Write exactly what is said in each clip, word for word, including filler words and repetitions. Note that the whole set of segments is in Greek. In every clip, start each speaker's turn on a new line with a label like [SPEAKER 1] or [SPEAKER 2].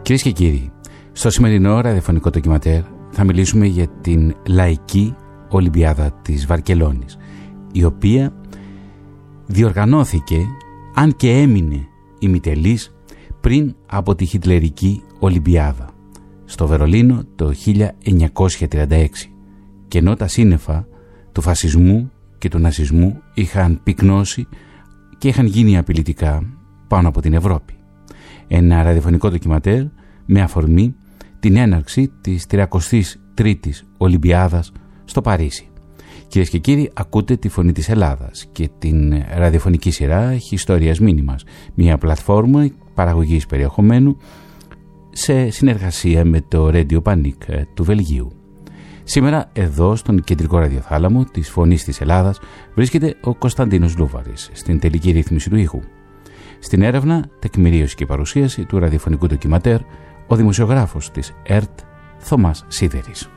[SPEAKER 1] Κυρίες και κύριοι, στο σημερινό ραδιοφωνικό ντοκιματέρ θα μιλήσουμε για την Λαϊκή Ολυμπιάδα της Βαρκελόνης, η οποία διοργανώθηκε, αν και έμεινε ημιτελής, πριν από τη Χιτλερική Ολυμπιάδα στο Βερολίνο το χίλια εννιακόσια τριάντα έξι, και ενώ τα σύννεφα του φασισμού και του ναζισμού είχαν πυκνώσει και είχαν γίνει απειλητικά πάνω από την Ευρώπη. Ένα ραδιοφωνικό ντοκιματέρ με αφορμή την έναρξη της τριακοστής τρίτης Ολυμπιάδας στο Παρίσι. Κυρίες και κύριοι, ακούτε τη Φωνή της Ελλάδας και την ραδιοφωνική σειρά Ιστορίας Μήνυμας, μια πλατφόρμα παραγωγής περιεχομένου σε συνεργασία με το Radio Panic του Βελγίου. Σήμερα εδώ στον κεντρικό ραδιοθάλαμο της Φωνής της Ελλάδας βρίσκεται ο Κωνσταντίνος Λούβαρης στην τελική ρύθμιση του ήχου. Στην έρευνα, τεκμηρίωση και παρουσίαση του ραδιοφωνικού ντοκιματέρ ο δημοσιογράφος της ΕΡΤ Θωμάς Σίδερης.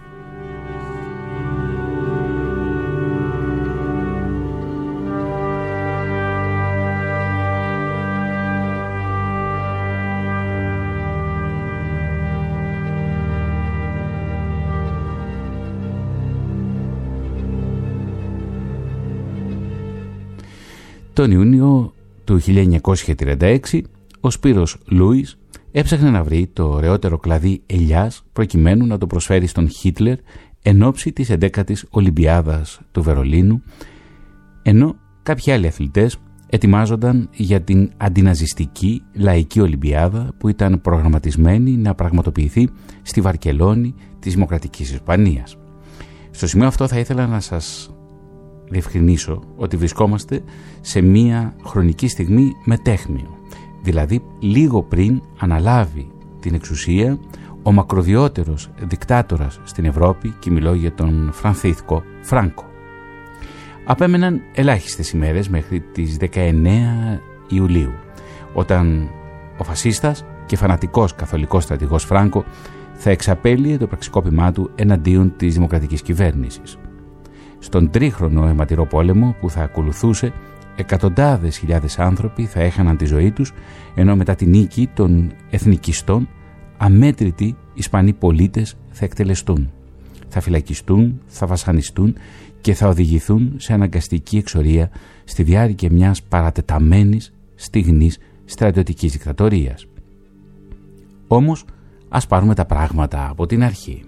[SPEAKER 1] Τον Ιούνιο του χίλια εννιακόσια τριάντα έξι ο Σπύρος Λούις έψαχνε να βρει το ωραιότερο κλαδί ελιάς προκειμένου να το προσφέρει στον Χίτλερ εν ώψη της εντέκατης Ολυμπιάδας του Βερολίνου, ενώ κάποιοι άλλοι αθλητές ετοιμάζονταν για την αντιναζιστική Λαϊκή Ολυμπιάδα που ήταν προγραμματισμένη να πραγματοποιηθεί στη Βαρκελόνη της Δημοκρατικής Ισπανίας. Στο σημείο αυτό θα ήθελα να σας διευκρινίσω ότι βρισκόμαστε σε μία χρονική στιγμή μετέχμιο, δηλαδή λίγο πριν αναλάβει την εξουσία ο μακροδιότερος δικτάτορας στην Ευρώπη, και μιλώ για τον Φρανσίσκο Φράνκο. Απέμεναν ελάχιστες ημέρες μέχρι τις δεκαεννέα Ιουλίου, όταν ο φασίστας και φανατικός καθολικός στρατηγός Φράνκο θα εξαπέλυε το πραξικόπημά του εναντίον της δημοκρατικής κυβέρνησης. Στον τρίχρονο αιματηρό πόλεμο που θα ακολουθούσε, εκατοντάδες χιλιάδες άνθρωποι θα έχαναν τη ζωή τους, ενώ μετά τη νίκη των εθνικιστών αμέτρητοι Ισπανοί πολίτες θα εκτελεστούν, θα φυλακιστούν, θα βασανιστούν και θα οδηγηθούν σε αναγκαστική εξορία στη διάρκεια μιας παρατεταμένης στιγνής στρατιωτικής δικτατορίας. Όμως, ας πάρουμε τα πράγματα από την αρχή.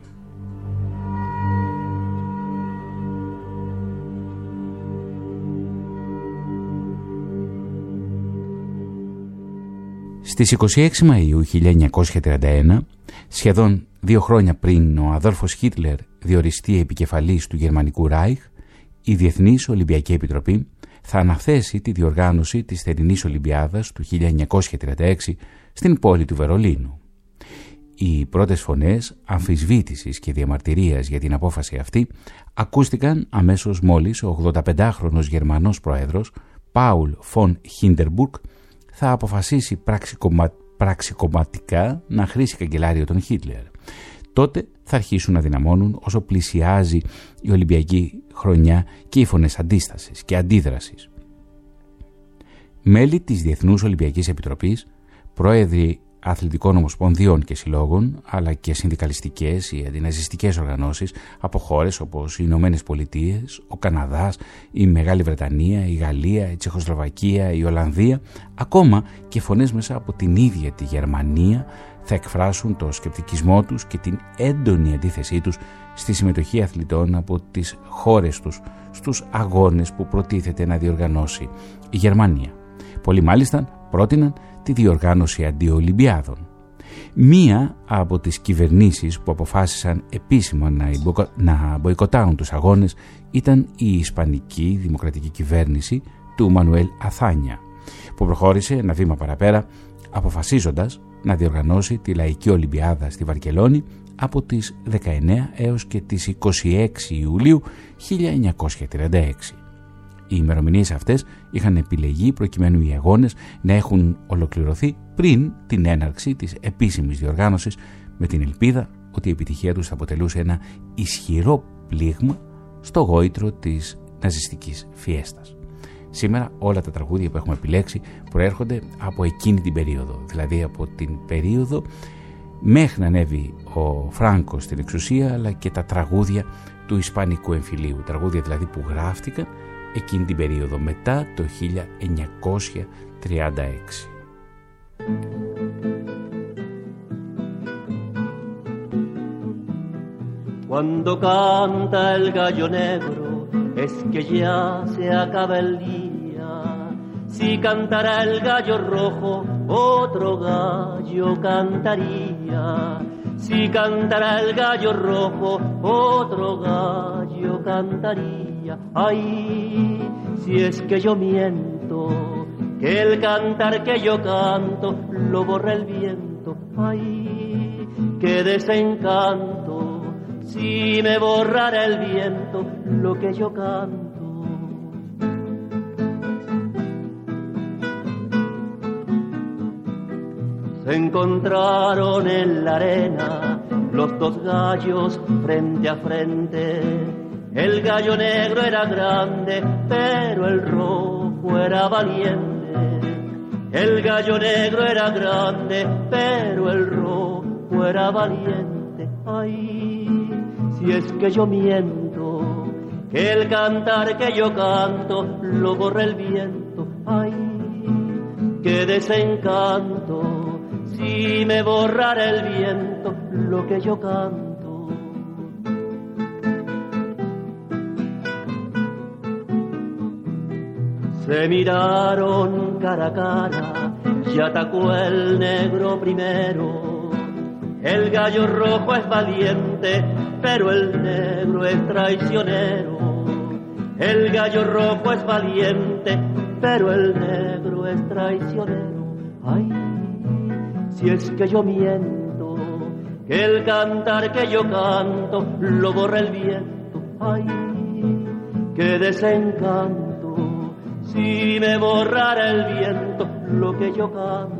[SPEAKER 1] Στις είκοσι έξι Μαΐου χίλια εννιακόσια τριάντα ένα, σχεδόν δύο χρόνια πριν ο Αδόλφος Χίτλερ διοριστεί επικεφαλής του Γερμανικού Ράιχ, η Διεθνής Ολυμπιακή Επιτροπή θα αναθέσει τη διοργάνωση της θερινής Ολυμπιάδας του χίλια εννιακόσια τριάντα έξι στην πόλη του Βερολίνου. Οι πρώτες φωνές αμφισβήτησης και διαμαρτυρίας για την απόφαση αυτή ακούστηκαν αμέσως μόλις ο ογδονταπεντάχρονος Γερμανός πρόεδρος Πάουλ Φον Χίντεμπουργκ θα αποφασίσει πραξικομα... πραξικοματικά να χρήσει καγκελάριο τον Χίτλερ. Τότε θα αρχίσουν να δυναμώνουν όσο πλησιάζει η Ολυμπιακή χρονιά και οι φωνές αντίστασης και αντίδρασης. Μέλη της Διεθνούς Ολυμπιακής Επιτροπής, πρόεδροι αθλητικών ομοσπονδιών και συλλόγων, αλλά και συνδικαλιστικές ή αντιναζιστικές οργανώσεις από χώρες όπως οι Ηνωμένες Πολιτείες, ο Καναδάς, η Μεγάλη Βρετανία, η Γαλλία, η Τσεχοσλοβακία, η Ολλανδία, ακόμα και φωνές μέσα από την ίδια τη Γερμανία θα εκφράσουν το σκεπτικισμό τους και την έντονη αντίθεσή τους στη συμμετοχή αθλητών από τις χώρες τους στους αγώνες που προτίθεται να διοργανώσει η Γερμανία. Πολλοί μάλιστα πρότειναν τη διοργάνωση αντιολυμπιάδων. Μία από τις κυβερνήσεις που αποφάσισαν επίσημα να, μποικο... να μποϊκοτάρουν τους αγώνες ήταν η Ισπανική Δημοκρατική Κυβέρνηση του Μανουέλ Αθάνια, που προχώρησε ένα βήμα παραπέρα αποφασίζοντας να διοργανώσει τη Λαϊκή Ολυμπιάδα στη Βαρκελόνη από τις δεκαεννέα έως και τις είκοσι έξι Ιουλίου χίλια εννιακόσια τριάντα έξι. Οι ημερομηνίες αυτές είχαν επιλεγεί προκειμένου οι αγώνες να έχουν ολοκληρωθεί πριν την έναρξη της επίσημης διοργάνωσης, με την ελπίδα ότι η επιτυχία τους θα αποτελούσε ένα ισχυρό πλήγμα στο γόητρο της ναζιστικής φιέστας. Σήμερα όλα τα τραγούδια που έχουμε επιλέξει προέρχονται από εκείνη την περίοδο, δηλαδή από την περίοδο μέχρι να ανέβει ο Φράνκο στην εξουσία, αλλά και τα τραγούδια του Ισπανικού εμφυλίου, τραγούδια δηλαδή που γράφτηκαν εκείνη την περίοδο μετά το χίλια εννιακόσια τριάντα έξι.
[SPEAKER 2] Cuando canta el gallo negro es que ya se acaba el día. Si cantara el gallo rojo, otro gallo cantaría. Si cantara el gallo rojo, otro gallo cantaría. Ay, si es que yo miento, que el cantar que yo canto lo borra el viento. Ay, qué desencanto, si me borrara el viento lo que yo canto. Se encontraron en la arena los dos gallos frente a frente. El gallo negro era grande, pero el rojo era valiente. El gallo negro era grande, pero el rojo era valiente. Ay, si es que yo miento, que el cantar que yo canto lo borra el viento. Ay, qué desencanto, si me borrara el viento lo que yo canto. Se miraron cara a cara y atacó el negro primero. El gallo rojo es valiente, pero el negro es traicionero. El gallo rojo es valiente, pero el negro es traicionero. Ay, si es que yo miento, que el cantar que yo canto lo borra el viento. Ay, qué desencanto, si me borrara el viento lo que yo canto.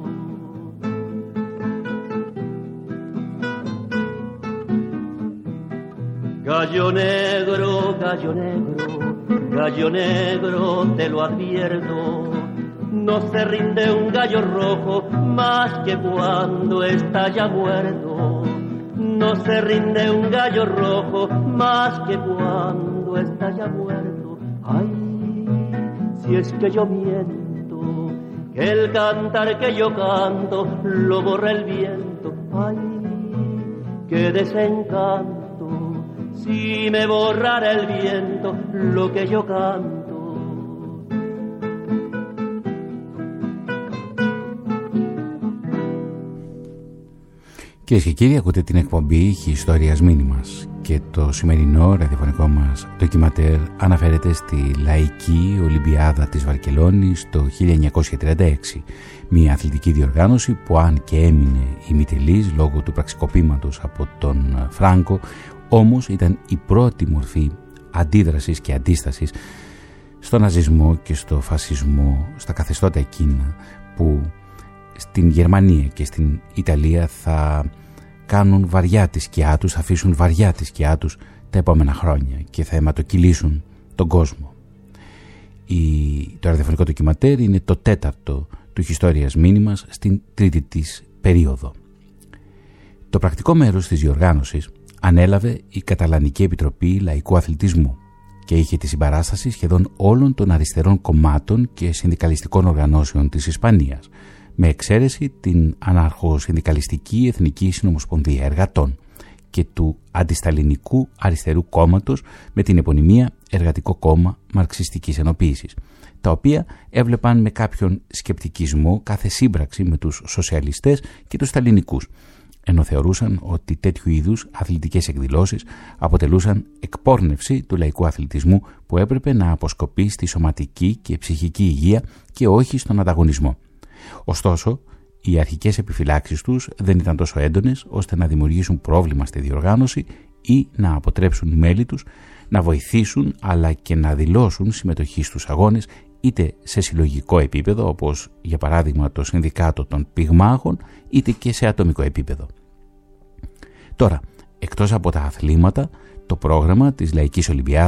[SPEAKER 2] Gallo negro, gallo negro, gallo negro, te lo advierto. No se rinde un gallo rojo más que cuando está ya muerto. No se rinde un gallo rojo más que cuando está ya muerto. Ay, si es que yo miento, que el cantar que yo canto lo borra el viento. Ay, qué desencanto, si me borrara el viento lo que yo canto.
[SPEAKER 1] Κυρίες και κύριοι, ακούτε την εκπομπή Ιστορίας Μήνυμας και το σημερινό ραδιοφωνικό μας ντοκιματέρ αναφέρεται στη Λαϊκή Ολυμπιάδα της Βαρκελόνης το χίλια εννιακόσια τριάντα έξι, μια αθλητική διοργάνωση που αν και έμεινε ημιτελής λόγω του πραξικοπήματος από τον Φράνκο, όμως ήταν η πρώτη μορφή αντίδρασης και αντίστασης στο ναζισμό και στο φασισμό, στα καθεστώτα εκείνα που στην Γερμανία και στην Ιταλία θα κάνουν βαριά τη σκιά τους, θα αφήσουν βαριά τη σκιά τους τα επόμενα χρόνια και θα αιματοκυλήσουν τον κόσμο. Η... Το ραδιοφωνικό ντοκιματέρ είναι το τέταρτο του Ιστορίας Μήνυμας στην τρίτη της περίοδο. Το πρακτικό μέρος της διοργάνωσης ανέλαβε η Καταλανική Επιτροπή Λαϊκού Αθλητισμού και είχε τη συμπαράσταση σχεδόν όλων των αριστερών κομμάτων και συνδικαλιστικών οργανώσεων της Ισπανίας, με εξαίρεση την αναρχοσυνδικαλιστική Εθνική Συνομοσπονδία Εργατών και του αντισταλινικού αριστερού κόμματος με την επωνυμία Εργατικό Κόμμα Μαρξιστικής Ενοποίησης, τα οποία έβλεπαν με κάποιον σκεπτικισμό κάθε σύμπραξη με τους σοσιαλιστές και τους σταλινικούς, ενώ θεωρούσαν ότι τέτοιου είδους αθλητικές εκδηλώσεις αποτελούσαν εκπόρνευση του λαϊκού αθλητισμού που έπρεπε να αποσκοπεί στη σωματική και ψυχική υγεία και όχι στον ανταγωνισμό. Ωστόσο, οι αρχικές επιφυλάξεις τους δεν ήταν τόσο έντονες ώστε να δημιουργήσουν πρόβλημα στη διοργάνωση ή να αποτρέψουν μέλη τους να βοηθήσουν αλλά και να δηλώσουν συμμετοχή στους αγώνες είτε σε συλλογικό επίπεδο, όπως για παράδειγμα το Συνδικάτο των Πυγμάχων, είτε και σε ατομικό επίπεδο. Τώρα, εκτός από τα αθλήματα, το πρόγραμμα της Λαϊκής Ολυμπιάδας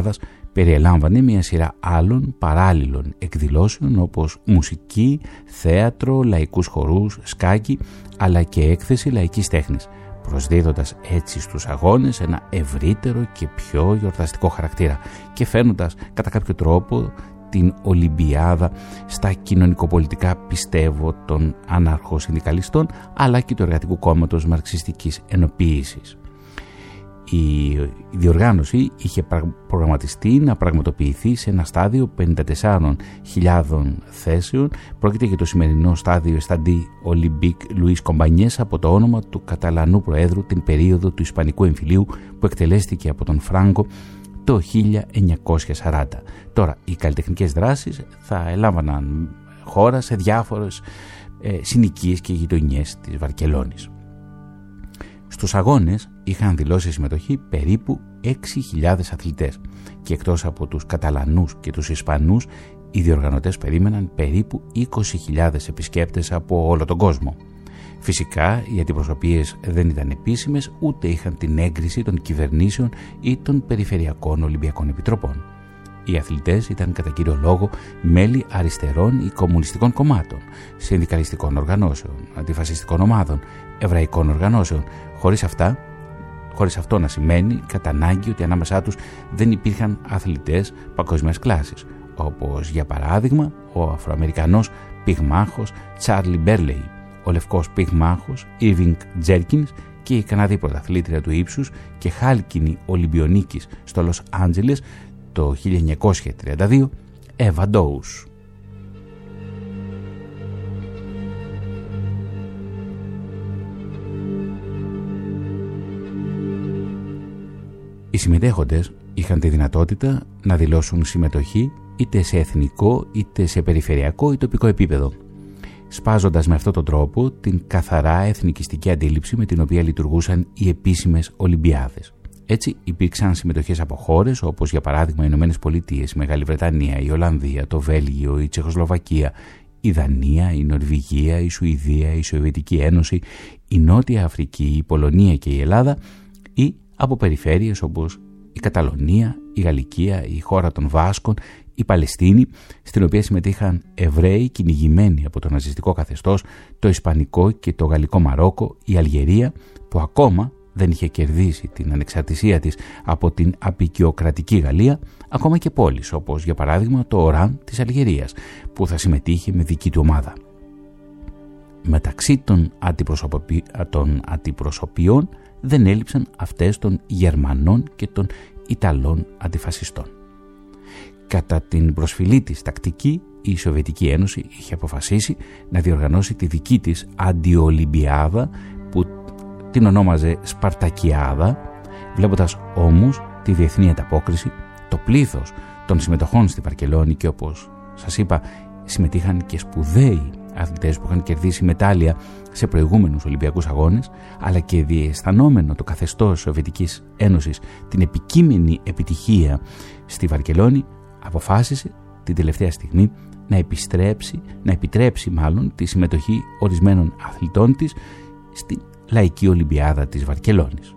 [SPEAKER 1] περιελάμβανε μια σειρά άλλων παράλληλων εκδηλώσεων όπως μουσική, θέατρο, λαϊκούς χορούς, σκάκι αλλά και έκθεση λαϊκής τέχνης, προσδίδοντας έτσι στους αγώνες ένα ευρύτερο και πιο γιορταστικό χαρακτήρα και φέρνοντας κατά κάποιο τρόπο την Ολυμπιάδα στα κοινωνικοπολιτικά, πιστεύω, των αναρχοσυνδικαλιστών αλλά και του Εργατικού Κόμματος Μαρξιστικής Ενοποίησης. Η διοργάνωση είχε προγραμματιστεί να πραγματοποιηθεί σε ένα στάδιο πενήντα τεσσάρων χιλιάδων θέσεων. Πρόκειται για το σημερινό στάδιο Σταντί Ολυμπίκ Λουίς Κομπανιές, από το όνομα του Καταλανού Προέδρου την περίοδο του Ισπανικού Εμφυλίου που εκτελέστηκε από τον Φράγκο το χίλια εννιακόσια σαράντα. Τώρα, οι καλλιτεχνικές δράσεις θα ελάμβαναν χώρα σε διάφορες ε, συνοικίες και γειτονιές της Βαρκελόνης. Στους αγώνες είχαν δηλώσει συμμετοχή περίπου έξι χιλιάδες αθλητές και εκτός από τους Καταλανούς και τους Ισπανούς, οι διοργανωτές περίμεναν περίπου είκοσι χιλιάδες επισκέπτες από όλο τον κόσμο. Φυσικά, οι αντιπροσωπείες δεν ήταν επίσημες, ούτε είχαν την έγκριση των κυβερνήσεων ή των περιφερειακών Ολυμπιακών Επιτροπών. Οι αθλητές ήταν κατά κύριο λόγο μέλη αριστερών ή κομμουνιστικών κομμάτων, συνδικαλιστικών οργανώσεων, αντιφασιστικών ομάδων, εβραϊκών οργανώσεων, χωρίς αυτά, χωρίς αυτό να σημαίνει κατά ανάγκη ότι ανάμεσά τους δεν υπήρχαν αθλητές παγκόσμιας κλάσης, όπως για παράδειγμα ο Αφροαμερικανός πυγμάχος Τσάρλι Μπέρλεϊ, ο λευκός πυγμάχος Irving Jerkins και η Καναδή πρωταθλήτρια του ύψους και χάλκινη Ολυμπιονίκης στο Λος Άντζελες το χίλια εννιακόσια τριάντα δύο, Εύα Ντόους. Οι συμμετέχοντες είχαν τη δυνατότητα να δηλώσουν συμμετοχή είτε σε εθνικό είτε σε περιφερειακό ή τοπικό επίπεδο, σπάζοντας με αυτόν τον τρόπο την καθαρά εθνικιστική αντίληψη με την οποία λειτουργούσαν οι επίσημες Ολυμπιάδες. Έτσι υπήρξαν συμμετοχές από χώρες όπως για παράδειγμα οι Ηνωμένες Πολιτείες, η Μεγάλη Βρετανία, η Ολλανδία, το Βέλγιο, η Τσεχοσλοβακία, η Δανία, η Νορβηγία, η Σουηδία, η Σοβιετική Ένωση, η Νότια Αφρική, η Πολωνία και η Ελλάδα, ή από περιφέρειες όπως η Καταλωνία, η Γαλλικία, η χώρα των Βάσκων, η Παλαιστίνη, στην οποία συμμετείχαν Εβραίοι κυνηγημένοι από το ναζιστικό καθεστώς, το Ισπανικό και το Γαλλικό Μαρόκο, η Αλγερία, που ακόμα δεν είχε κερδίσει την ανεξαρτησία της από την αποικιοκρατική Γαλλία, ακόμα και πόλεις όπως για παράδειγμα το Οράν της Αλγερίας, που θα συμμετείχε με δική του ομάδα. Μεταξύ των, αντιπροσωποι... των αντιπροσωπιών δεν έλειψαν αυτές των Γερμανών και των Ιταλών αντιφασιστών. Κατά την προσφυλή της τακτική, η Σοβιετική Ένωση είχε αποφασίσει να διοργανώσει τη δική της αντιολυμπιάδα που την ονόμαζε Σπαρτακιάδα, βλέποντας όμως τη διεθνή ανταπόκριση, το πλήθος των συμμετοχών στη Βαρκελόνη και όπως σας είπα συμμετείχαν και σπουδαίοι αθλητές που είχαν κερδίσει μετάλλια σε προηγούμενους Ολυμπιακούς Αγώνες, αλλά και διαισθανόμενο το καθεστώς Σοβιετικής Ένωσης την επικείμενη επιτυχία στη Βαρκελόνη, αποφάσισε την τελευταία στιγμή να επιστρέψει, να επιτρέψει μάλλον τη συμμετοχή ορισμένων αθλητών της στη Λαϊκή Ολυμπιάδα της Βαρκελόνης.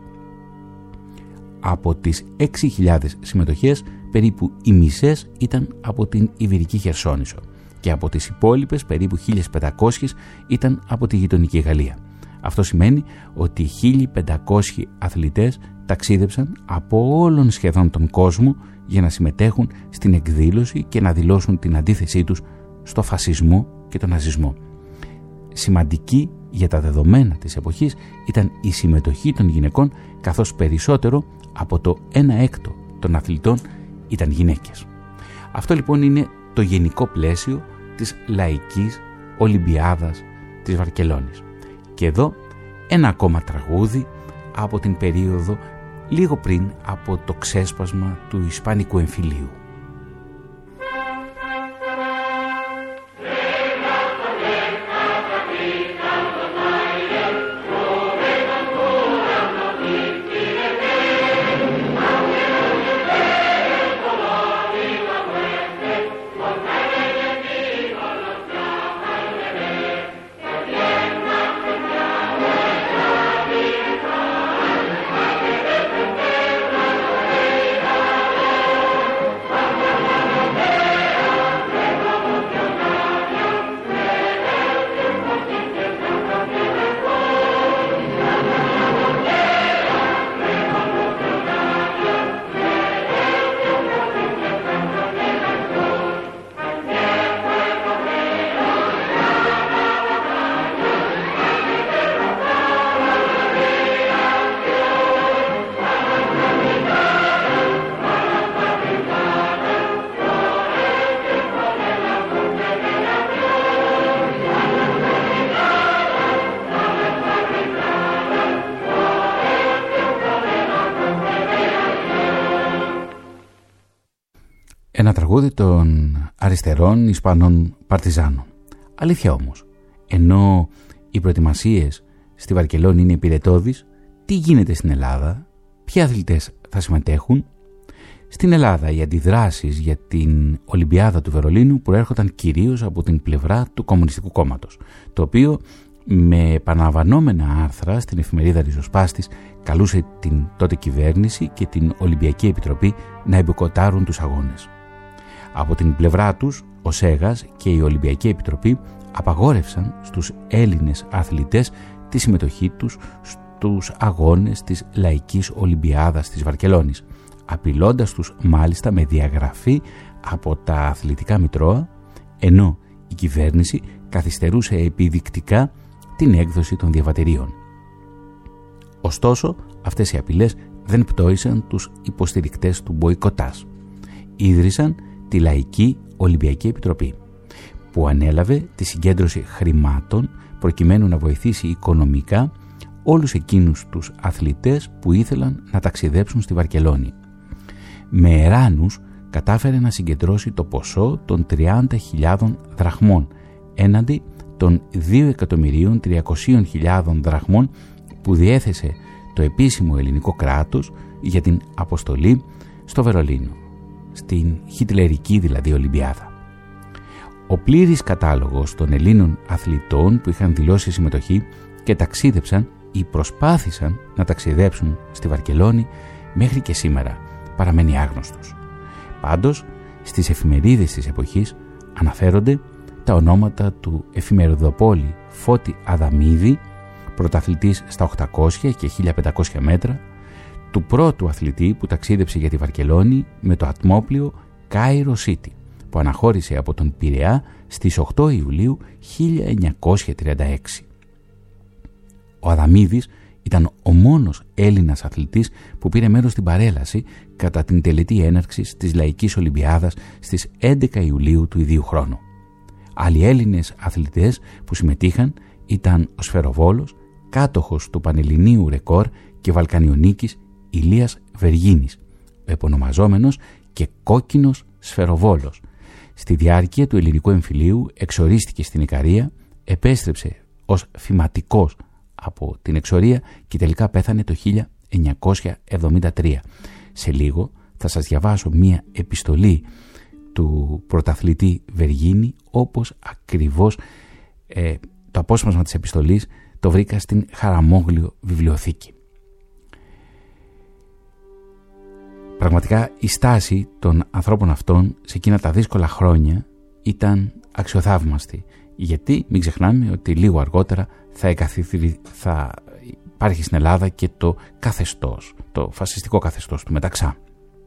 [SPEAKER 1] Από τις έξι χιλιάδες συμμετοχές, περίπου οι μισές ήταν από την Ιβηρική Χερσόνησο και από τις υπόλοιπες περίπου χίλιες πεντακόσιες ήταν από τη γειτονική Γαλλία. Αυτό σημαίνει ότι χίλιοι πεντακόσιοι αθλητές ταξίδεψαν από όλον σχεδόν τον κόσμο για να συμμετέχουν στην εκδήλωση και να δηλώσουν την αντίθεσή τους στο φασισμό και τον ναζισμό. Σημαντική για τα δεδομένα της εποχής ήταν η συμμετοχή των γυναικών, καθώς περισσότερο από το ένα έκτο των αθλητών ήταν γυναίκες. Αυτό λοιπόν είναι το γενικό πλαίσιο της Λαϊκής Ολυμπιάδας της Βαρκελόνης. Και εδώ ένα ακόμα τραγούδι από την περίοδο λίγο πριν από το ξέσπασμα του Ισπανικού Εμφυλίου. Ένα τραγούδι των αριστερών Ισπανών Παρτιζάνων. Αλήθεια όμως, ενώ οι προετοιμασίες στη Βαρκελόνη είναι υπηρετώδεις, τι γίνεται στην Ελλάδα, ποιοι αθλητές θα συμμετέχουν? Στην Ελλάδα οι αντιδράσεις για την Ολυμπιάδα του Βερολίνου προέρχονταν κυρίως από την πλευρά του Κομμουνιστικού Κόμματος, το οποίο με επαναλαμβανόμενα άρθρα στην εφημερίδα Ριζοσπάστης καλούσε την τότε κυβέρνηση και την Ολυμπιακή Επιτροπή να εμποικοτάρουν τους αγώνες. Από την πλευρά τους, ο ΣΕΓΑΣ και η Ολυμπιακή Επιτροπή απαγόρευσαν στους Έλληνες αθλητές τη συμμετοχή τους στους αγώνες της Λαϊκής Ολυμπιάδας της Βαρκελόνης, απειλώντας τους μάλιστα με διαγραφή από τα αθλητικά μητρώα, ενώ η κυβέρνηση καθυστερούσε επιδεικτικά την έκδοση των διαβατηρίων. Ωστόσο, αυτές οι απειλές δεν πτώησαν τους υποστηρικτές του μποϊκοτάζ. Ίδρυσαν τη Λαϊκή Ολυμπιακή Επιτροπή, που ανέλαβε τη συγκέντρωση χρημάτων προκειμένου να βοηθήσει οικονομικά όλους εκείνους τους αθλητές που ήθελαν να ταξιδέψουν στη Βαρκελόνη. Με εράνους κατάφερε να συγκεντρώσει το ποσό των τριάντα χιλιάδων δραχμών έναντι των δύο εκατομμυρίων τριακόσιες χιλιάδες δραχμών που διέθεσε το επίσημο ελληνικό κράτος για την αποστολή στο Βερολίνο, στην χιτλερική δηλαδή Ολυμπιάδα. Ο πλήρης κατάλογος των Ελλήνων αθλητών που είχαν δηλώσει συμμετοχή και ταξίδεψαν ή προσπάθησαν να ταξιδέψουν στη Βαρκελόνη μέχρι και σήμερα παραμένει άγνωστος. Πάντως, στις εφημερίδες της εποχής αναφέρονται τα ονόματα του εφημεριδοπόλη Φώτη Αδαμίδη, πρωταθλητής στα οκτακόσια και χίλια πεντακόσια μέτρα, του πρώτου αθλητή που ταξίδεψε για τη Βαρκελόνη με το ατμόπλιο Cairo City, που αναχώρησε από τον Πειραιά στις οκτώ Ιουλίου χίλια εννιακόσια τριάντα έξι. Ο Αδαμίδης ήταν ο μόνος Έλληνας αθλητής που πήρε μέρος στην παρέλαση κατά την τελετή έναρξης της Λαϊκής Ολυμπιάδας στις έντεκα Ιουλίου του ιδίου χρόνου. Άλλοι Έλληνες αθλητές που συμμετείχαν ήταν ο σφαιροβόλος, κάτοχος του πανελληνίου ρεκόρ και βαλκανιονίκης Ηλίας Βεργίνης, ο επωνομαζόμενος και κόκκινος σφαιροβόλος. Στη διάρκεια του ελληνικού εμφυλίου εξορίστηκε στην Ικαρία, επέστρεψε ως φηματικός από την εξορία και τελικά πέθανε το χίλια εννιακόσια εβδομήντα τρία. Σε λίγο θα σας διαβάσω μία επιστολή του πρωταθλητή Βεργίνη, όπως ακριβώς ε, το απόσπασμα της επιστολής το βρήκα στην Χαραμόγλιο βιβλιοθήκη. Πραγματικά η στάση των ανθρώπων αυτών σε εκείνα τα δύσκολα χρόνια ήταν αξιοθαύμαστη, γιατί μην ξεχνάμε ότι λίγο αργότερα θα, θα υπάρχει στην Ελλάδα και το καθεστώς, το φασιστικό καθεστώς του Μεταξά.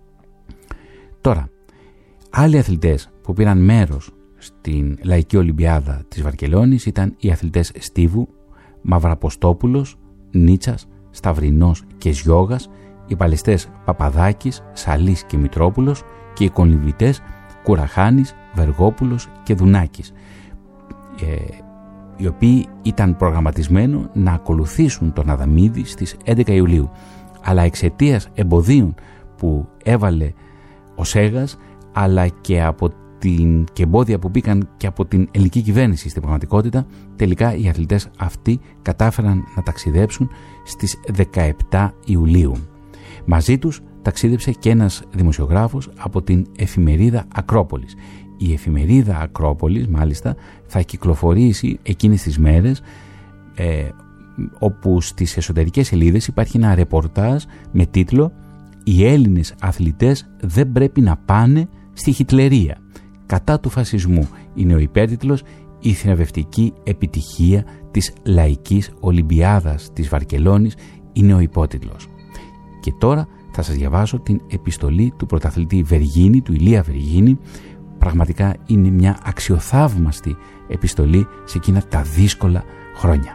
[SPEAKER 1] Τώρα, άλλοι αθλητές που πήραν μέρος στην Λαϊκή Ολυμπιάδα της Βαρκελόνης ήταν οι αθλητές Στίβου, Μαυραποστόπουλος, Νίτσας, Σταυρινός και Ζιώγας, οι παλαιστές Παπαδάκης, Σαλής και Μητρόπουλος και οι κολυμβητές Κουραχάνης, Βεργόπουλος και Δουνάκης, ε, οι οποίοι ήταν προγραμματισμένοι να ακολουθήσουν τον Αδαμίδη στις έντεκα Ιουλίου, αλλά εξαιτίας εμποδίων που έβαλε ο ΣΕΓΑΣ, αλλά και από την και εμπόδια που μπήκαν και από την ελληνική κυβέρνηση στην πραγματικότητα, τελικά οι αθλητές αυτοί κατάφεραν να ταξιδέψουν στις δεκαεπτά Ιουλίου. Μαζί τους ταξίδεψε και ένας δημοσιογράφος από την εφημερίδα Ακρόπολης. Η εφημερίδα Ακρόπολης μάλιστα θα κυκλοφορήσει εκείνες τις μέρες, ε, όπου στις εσωτερικές σελίδες υπάρχει ένα ρεπορτάζ με τίτλο «Οι Έλληνες αθλητές δεν πρέπει να πάνε στη Χιτλερία. Κατά του φασισμού» είναι ο υπέρτιτλος. «Η θριαμβευτική επιτυχία της Λαϊκής Ολυμπιάδας της Βαρκελόνης» είναι ο υπότιτλος. Και τώρα θα σας διαβάσω την επιστολή του πρωταθλητή Βεργίνη, του Ηλία Βεργίνη. Πραγματικά είναι μια αξιοθαύμαστη επιστολή σε εκείνα τα δύσκολα χρόνια.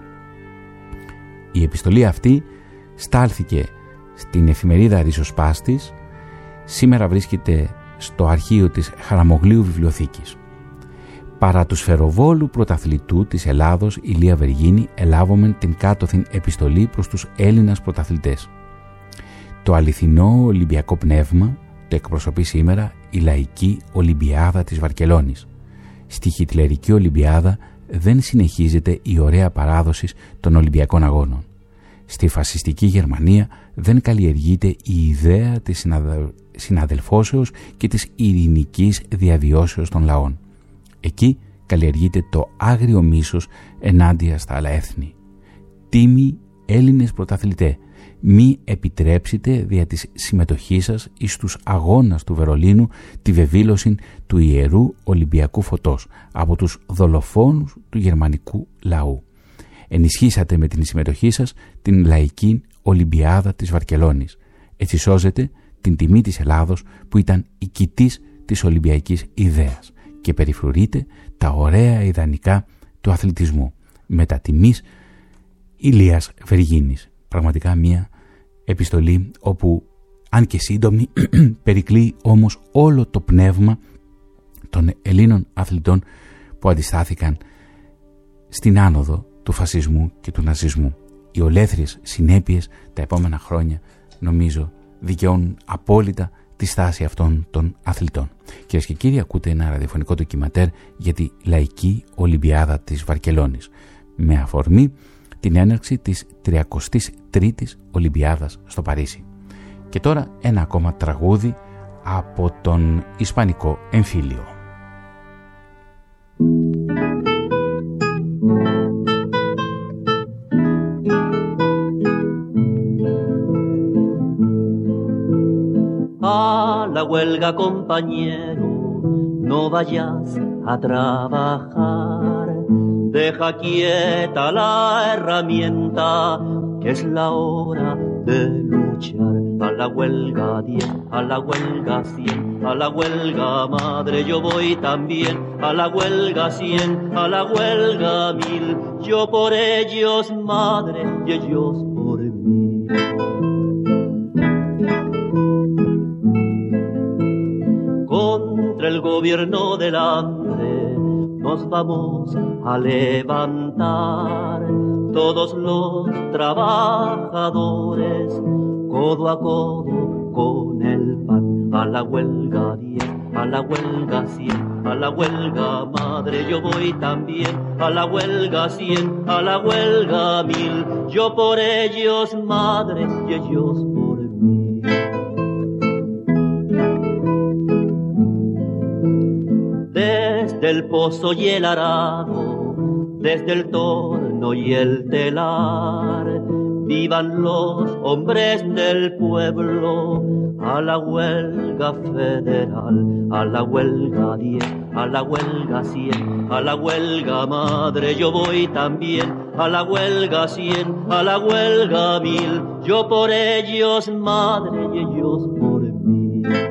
[SPEAKER 1] Η επιστολή αυτή στάλθηκε στην εφημερίδα Ριζοσπάστης. Σήμερα βρίσκεται στο αρχείο της Χαραμογλίου βιβλιοθήκης. Παρά του σφαιροβόλου πρωταθλητού της Ελλάδος Ηλία Βεργίνη, ελάβομεν την κάτωθιν επιστολή προς τους Έλληνας πρωταθλητές. Το αληθινό Ολυμπιακό πνεύμα, το εκπροσωπεί σήμερα η Λαϊκή Ολυμπιάδα της Βαρκελόνης. Στη Χιτλερική Ολυμπιάδα δεν συνεχίζεται η ωραία παράδοση των Ολυμπιακών Αγώνων. Στη φασιστική Γερμανία δεν καλλιεργείται η ιδέα της συναδε... συναδελφώσεως και της ειρηνικής διαβιώσεως των λαών. Εκεί καλλιεργείται το άγριο μίσος ενάντια στα άλλα έθνη. Τίμοι Έλληνες πρωταθλητέ, μη επιτρέψετε δια της συμμετοχής σας εις τους αγώνας του Βερολίνου τη βεβήλωση του Ιερού Ολυμπιακού Φωτός από τους δολοφόνους του γερμανικού λαού. Ενισχύσατε με την συμμετοχή σας την Λαϊκή Ολυμπιάδα της Βαρκελόνης. Έτσι σώζετε την τιμή της Ελλάδος που ήταν η κοιτής της Ολυμπιακής ιδέας και περιφρουρείτε τα ωραία ιδανικά του αθλητισμού με τα τιμής Ηλίας Βεργίνης. Πραγματικά μια επιστολή όπου, αν και σύντομη, περικλεί όμως όλο το πνεύμα των Ελλήνων αθλητών που αντιστάθηκαν στην άνοδο του φασισμού και του ναζισμού. Οι ολέθριες συνέπειες τα επόμενα χρόνια νομίζω δικαιώνουν απόλυτα τη στάση αυτών των αθλητών. Κυρίες και κύριοι, ακούτε ένα ραδιοφωνικό ντοκιματέρ για τη Λαϊκή Ολυμπιάδα της Βαρκελόνης με αφορμή την έναρξη της τριακοστής τρίτης Ολυμπιάδας στο Παρίσι. Και τώρα ένα ακόμα τραγούδι από τον Ισπανικό εμφύλιο.
[SPEAKER 2] A la huelga, compañero, no vayas a trabajar. Deja quieta la herramienta, que es la hora de luchar. A la huelga diez, a la huelga cien, a la huelga madre yo voy también. A la huelga cien, a la huelga mil, yo por ellos madre y ellos por mí. Contra el gobierno del hambre nos vamos a levantar, todos los trabajadores, codo a codo con el pan. A la huelga diez, a la huelga cien, a la huelga madre yo voy también. A la huelga cien, a la huelga mil, yo por ellos madre y ellos por mí. Desde el pozo y el arado, desde el torno y el telar, vivan los hombres del pueblo, a la huelga federal, a la huelga diez, a la huelga cien, a la huelga madre yo voy también. A la huelga cien, a la huelga mil, yo por ellos madre y ellos por mí.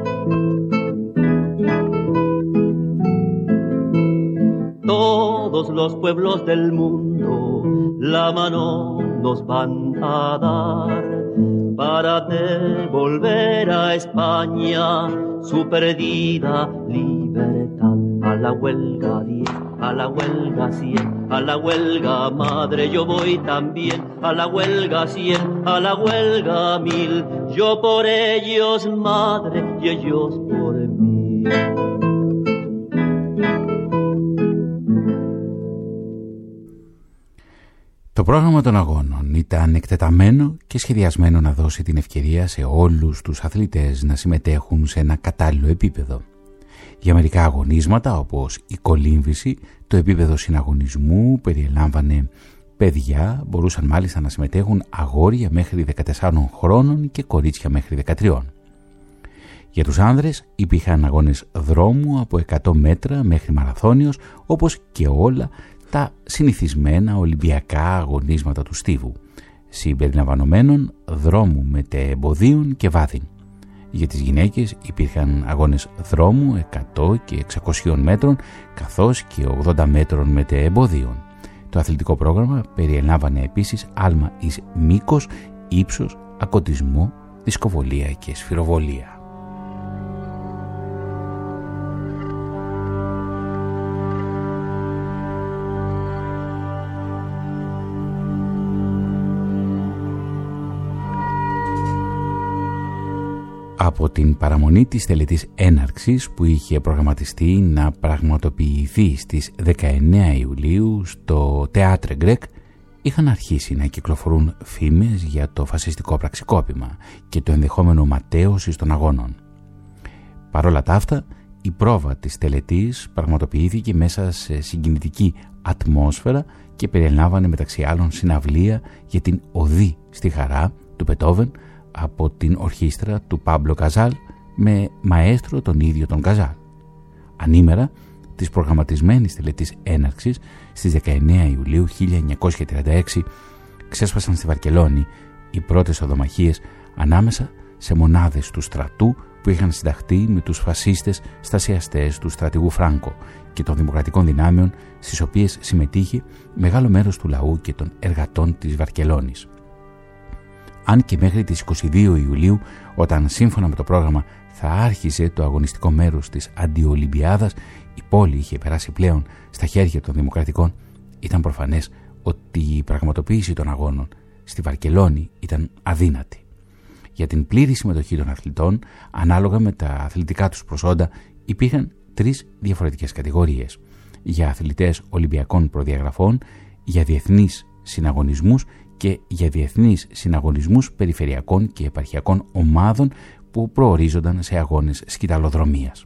[SPEAKER 2] Todos los pueblos del mundo la mano nos van a dar para devolver a España su perdida libertad. A la huelga diez, a la huelga cien, a la huelga madre yo voy también. A la huelga cien, a la huelga mil, yo por ellos madre y ellos por mí.
[SPEAKER 1] Το πρόγραμμα των αγώνων ήταν εκτεταμένο και σχεδιασμένο να δώσει την ευκαιρία σε όλους τους αθλητές να συμμετέχουν σε ένα κατάλληλο επίπεδο. Για μερικά αγωνίσματα, όπως η κολύμβηση, το επίπεδο συναγωνισμού περιελάμβανε παιδιά, μπορούσαν μάλιστα να συμμετέχουν αγόρια μέχρι δεκατεσσάρων χρόνων και κορίτσια μέχρι δεκατρία. Για τους άνδρες υπήρχαν αγώνες δρόμου από εκατό μέτρα μέχρι μαραθώνιος, όπως και όλα τα συνηθισμένα Ολυμπιακά αγωνίσματα του στίβου, συμπεριλαμβανομένων δρόμου μετεμποδίων και βάδιν. Για τις γυναίκες υπήρχαν αγώνες δρόμου εκατό και εξακόσια μέτρων, καθώς και ογδόντα μέτρων μετεμποδίων. Το αθλητικό πρόγραμμα περιελάμβανε επίσης άλμα εις μήκος, ύψος, ακοτισμό, δισκοβολία και σφυροβολία. Από την παραμονή της τελετής έναρξης που είχε προγραμματιστεί να πραγματοποιηθεί στις δεκαεννέα Ιουλίου στο Θέατρε Γκρέκ, είχαν αρχίσει να κυκλοφορούν φήμες για το φασιστικό πραξικόπημα και το ενδεχόμενο ματέωση των αγώνων. Παρ' όλα τα αυτά, η πρόβα της τελετής πραγματοποιήθηκε μέσα σε συγκινητική ατμόσφαιρα και περιλάμβανε μεταξύ άλλων συναυλία για την Οδή στη Χαρά του Μπετόβεν από την ορχήστρα του Πάμπλο Καζάλ με μαέστρο τον ίδιο τον Καζάλ. Ανήμερα της προγραμματισμένης τελετής έναρξης στις δεκαεννέα Ιουλίου χίλια εννιακόσια τριάντα έξι ξέσπασαν στη Βαρκελόνη οι πρώτες οδομαχίες ανάμεσα σε μονάδες του στρατού που είχαν συνταχθεί με τους φασίστες στασιαστές του στρατηγού Φράνκο και των δημοκρατικών δυνάμεων, στις οποίες συμμετείχε μεγάλο μέρος του λαού και των εργατών της Βαρκελόνης. Αν και μέχρι τις είκοσι δύο Ιουλίου, όταν σύμφωνα με το πρόγραμμα θα άρχισε το αγωνιστικό μέρος της Αντιολυμπιάδας, η πόλη είχε περάσει πλέον στα χέρια των δημοκρατικών, ήταν προφανές ότι η πραγματοποίηση των αγώνων στη Βαρκελόνη ήταν αδύνατη. Για την πλήρη συμμετοχή των αθλητών, ανάλογα με τα αθλητικά τους προσόντα, υπήρχαν τρεις διαφορετικές κατηγορίες: για αθλητές Ολυμπιακών προδιαγραφών, για διεθνείς συναγωνισμούς και για διεθνείς συναγωνισμούς περιφερειακών και επαρχιακών ομάδων που προορίζονταν σε αγώνες σκυταλοδρομίας.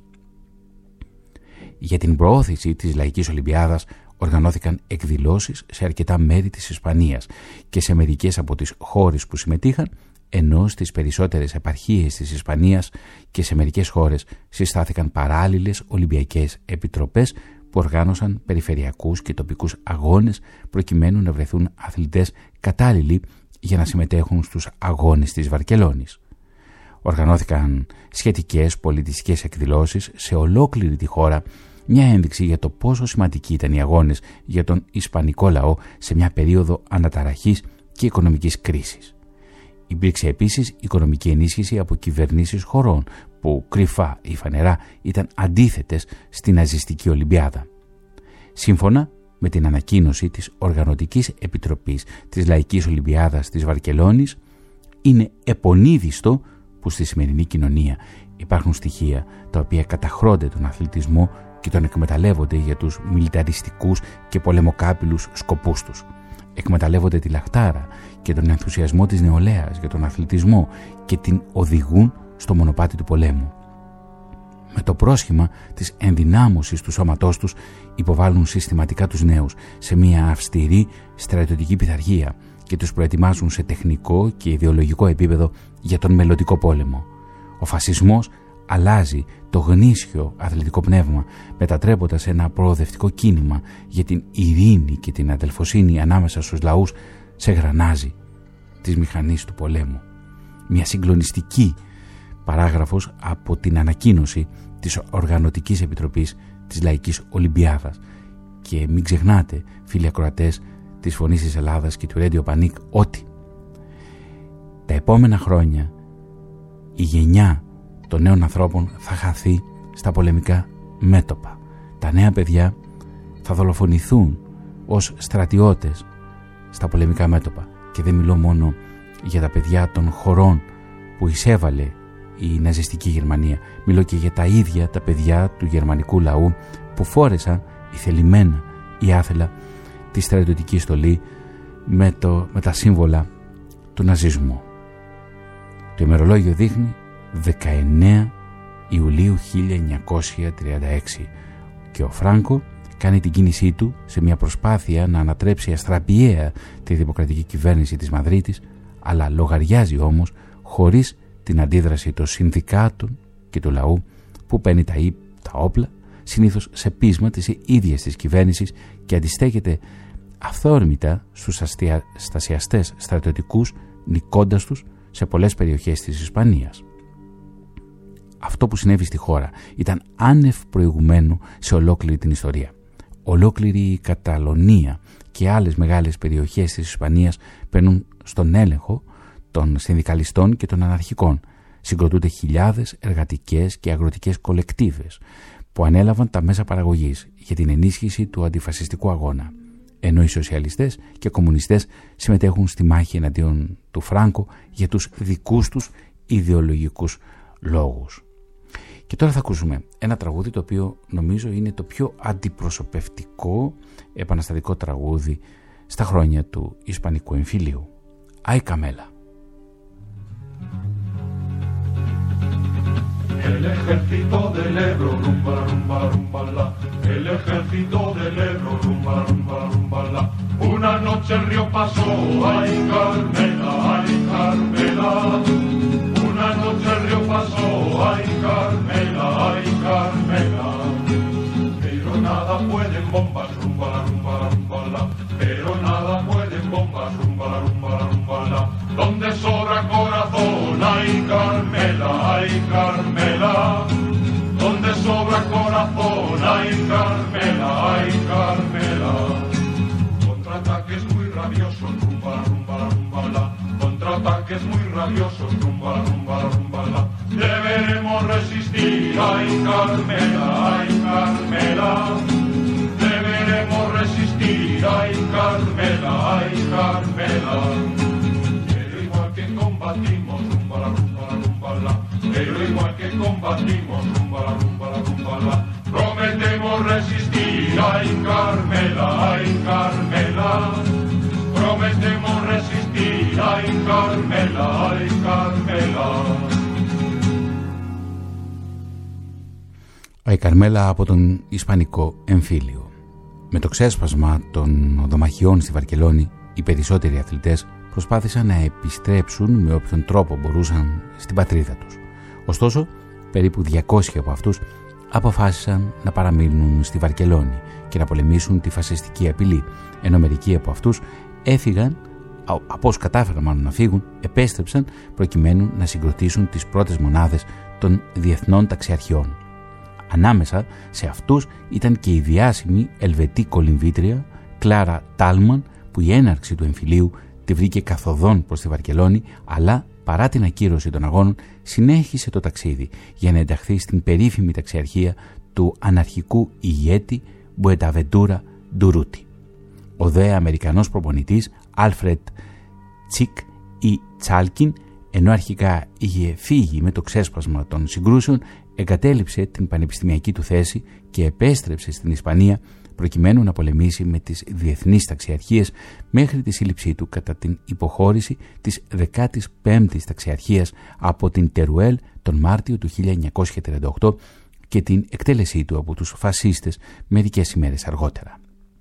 [SPEAKER 1] Για την προώθηση της Λαϊκής Ολυμπιάδας οργανώθηκαν εκδηλώσεις σε αρκετά μέρη της Ισπανίας και σε μερικές από τις χώρες που συμμετείχαν, ενώ στις περισσότερες επαρχίες της Ισπανίας και σε μερικές χώρες συστάθηκαν παράλληλες Ολυμπιακές Επιτροπές που οργάνωσαν περιφερειακούς και τοπικούς αγώνες προκειμένου να βρεθούν αθλητές κατάλληλοι για να συμμετέχουν στους αγώνες της Βαρκελόνης. Οργανώθηκαν σχετικές πολιτιστικές εκδηλώσεις σε ολόκληρη τη χώρα, μια ένδειξη για το πόσο σημαντικοί ήταν οι αγώνες για τον ισπανικό λαό σε μια περίοδο αναταραχής και οικονομικής κρίσης. Υπήρξε επίσης οικονομική ενίσχυση από κυβερνήσεις χωρών που κρυφά ή φανερά ήταν αντίθετες στην ναζιστική Ολυμπιάδα. Σύμφωνα με την ανακοίνωση της Οργανωτικής Επιτροπής της Λαϊκής Ολυμπιάδας της Βαρκελόνης, είναι επονίδιστο που στη σημερινή κοινωνία υπάρχουν στοιχεία τα οποία καταχρώνται τον αθλητισμό και τον εκμεταλλεύονται για τους μιλιταριστικούς και πολεμοκάπηλους σκοπούς τους. Εκμεταλλεύονται τη λαχτάρα και τον ενθουσιασμό της νεολαίας για τον αθλητισμό και την οδηγούν στο μονοπάτι του πολέμου. Με το πρόσχημα της ενδυνάμωσης του σώματός τους υποβάλλουν συστηματικά τους νέους σε μια αυστηρή στρατιωτική πειθαρχία και τους προετοιμάζουν σε τεχνικό και ιδεολογικό επίπεδο για τον μελλοντικό πόλεμο. Ο φασισμός αλλάζει το γνήσιο αθλητικό πνεύμα, μετατρέποντας ένα προοδευτικό κίνημα για την ειρήνη και την αδελφοσύνη ανάμεσα στους λαούς σε γρανάζι της μηχανής του πολέμου. Μια συγκλονιστική παράγραφος από την ανακοίνωση της Οργανωτικής Επιτροπής της Λαϊκής Ολυμπιάδας. Και μην ξεχνάτε, φίλοι ακροατές της Φωνής της Ελλάδας και του Radio Panic, ότι τα επόμενα χρόνια η γενιά των νέων ανθρώπων θα χαθεί στα πολεμικά μέτωπα. Τα νέα παιδιά θα δολοφονηθούν ως στρατιώτες στα πολεμικά μέτωπα. Και δεν μιλώ μόνο για τα παιδιά των χωρών που εισέβαλε η ναζιστική Γερμανία. Μιλώ και για τα ίδια τα παιδιά του γερμανικού λαού που φόρεσαν ηθελημένα ή άθελα τη στρατιωτική στολή με, το, με τα σύμβολα του ναζισμού. Το ημερολόγιο δείχνει δεκαεννέα Ιουλίου χίλια εννιακόσια τριάντα έξι και ο Φράνκο κάνει την κίνησή του σε μια προσπάθεια να ανατρέψει αστραπιαία τη δημοκρατική κυβέρνηση της Μαδρίτης, αλλά λογαριάζει όμως χωρίς την αντίδραση των συνδικάτων και του λαού που παίρνει τα, τα όπλα συνήθως σε πείσμα της ίδιας της κυβέρνησης και αντιστέκεται αυθόρμητα στους αστια, στασιαστές στρατιωτικούς, νικώντας τους σε πολλές περιοχές της Ισπανίας. Αυτό που συνέβη στη χώρα ήταν άνευ προηγουμένου σε ολόκληρη την ιστορία. Ολόκληρη η Καταλωνία και άλλες μεγάλες περιοχές της Ισπανίας παίρνουν στον έλεγχο των συνδικαλιστών και των αναρχικών. Συγκροτούνται χιλιάδες εργατικές και αγροτικές κολεκτίβες που ανέλαβαν τα μέσα παραγωγής για την ενίσχυση του αντιφασιστικού αγώνα, ενώ οι σοσιαλιστές και κομμουνιστές συμμετέχουν στη μάχη εναντίον του Φράνκο για τους δικούς τους ιδεολογικούς λόγους. Και τώρα θα ακούσουμε ένα τραγούδι το οποίο νομίζω είναι το πιο αντιπροσωπευτικό επαναστατικό τραγούδι στα χρόνια του Ισπανικού εμφυλίου. Ay Camela.
[SPEAKER 3] El ejército del Ebro, rumba, rumba, rumba, la. El ejército del Ebro, rumba, rumba, rumba, la. Una noche el río pasó, ay Carmela, ay Carmela. Una noche el río pasó, ay Carmela, ay Carmela. Pero nada pueden bombas, rumba, rumba, rumba, la. Pero nada pueden bombas, rumba, rumba, rumba, la. Donde sobra corazón, ay Carmela, ay Carmela. Donde sobra corazón, ay Carmela, ay Carmela. Contraataques muy rabiosos, rumba, rumba, rumba, la. Contraataques muy rabiosos, rumba, rumba, rumba, la. Deberemos resistir, ay Carmela, ay Carmela. Deberemos resistir, ay Carmela, ay Carmela. Pero igual que combatimos, rumba, rumba, rumba, la. Pero igual que combatimos, rumba, rumba, rumba, la. Prometemos resistir, ay Carmela, ay Carmela. Prometemos resistir, ay Carmela, ay Carmela.
[SPEAKER 1] Ay Καρμέλα από τον Ισπανικό εμφύλιο. Με το ξέσπασμα των οδομαχιών στη Βαρκελόνη, οι περισσότεροι αθλητές προσπάθησαν να επιστρέψουν με όποιον τρόπο μπορούσαν στην πατρίδα τους. Ωστόσο, περίπου διακόσιοι από αυτούς αποφάσισαν να παραμείνουν στη Βαρκελόνη και να πολεμήσουν τη φασιστική απειλή, ενώ μερικοί από αυτούς έφυγαν, από όσους κατάφεραν μάλλον να φύγουν, επέστρεψαν προκειμένου να συγκροτήσουν τις πρώτες μονάδες των διεθνών ταξιαρχιών. Ανάμεσα σε αυτούς ήταν και η διάσημη Ελβετή κολυμβήτρια Κλάρα Τάλμαν, που η έναρξη του εμφυλίου τη βρήκε καθοδόν προς τη Βαρκελόνη, αλλά παρά την ακύρωση των αγώνων συνέχισε το ταξίδι για να ενταχθεί στην περίφημη ταξιαρχία του αναρχικού ηγέτη Μπουενταβεντούρα Ντουρούτι. Ο δε Αμερικανός προπονητής Άλφρεντ Τσικ ή Τσάλκιν, ενώ αρχικά είχε φύγει με το ξέσπασμα των συγκρούσεων, εγκατέλειψε την πανεπιστημιακή του θέση και επέστρεψε στην Ισπανία προκειμένου να πολεμήσει με τις διεθνείς ταξιαρχίες μέχρι τη σύλληψή του κατά την υποχώρηση της δεκάτη πέμπτης ταξιαρχίας από την Τερουέλ τον Μάρτιο του χίλια εννιακόσια τριάντα οκτώ και την εκτέλεσή του από τους φασίστες μερικές ημέρες αργότερα.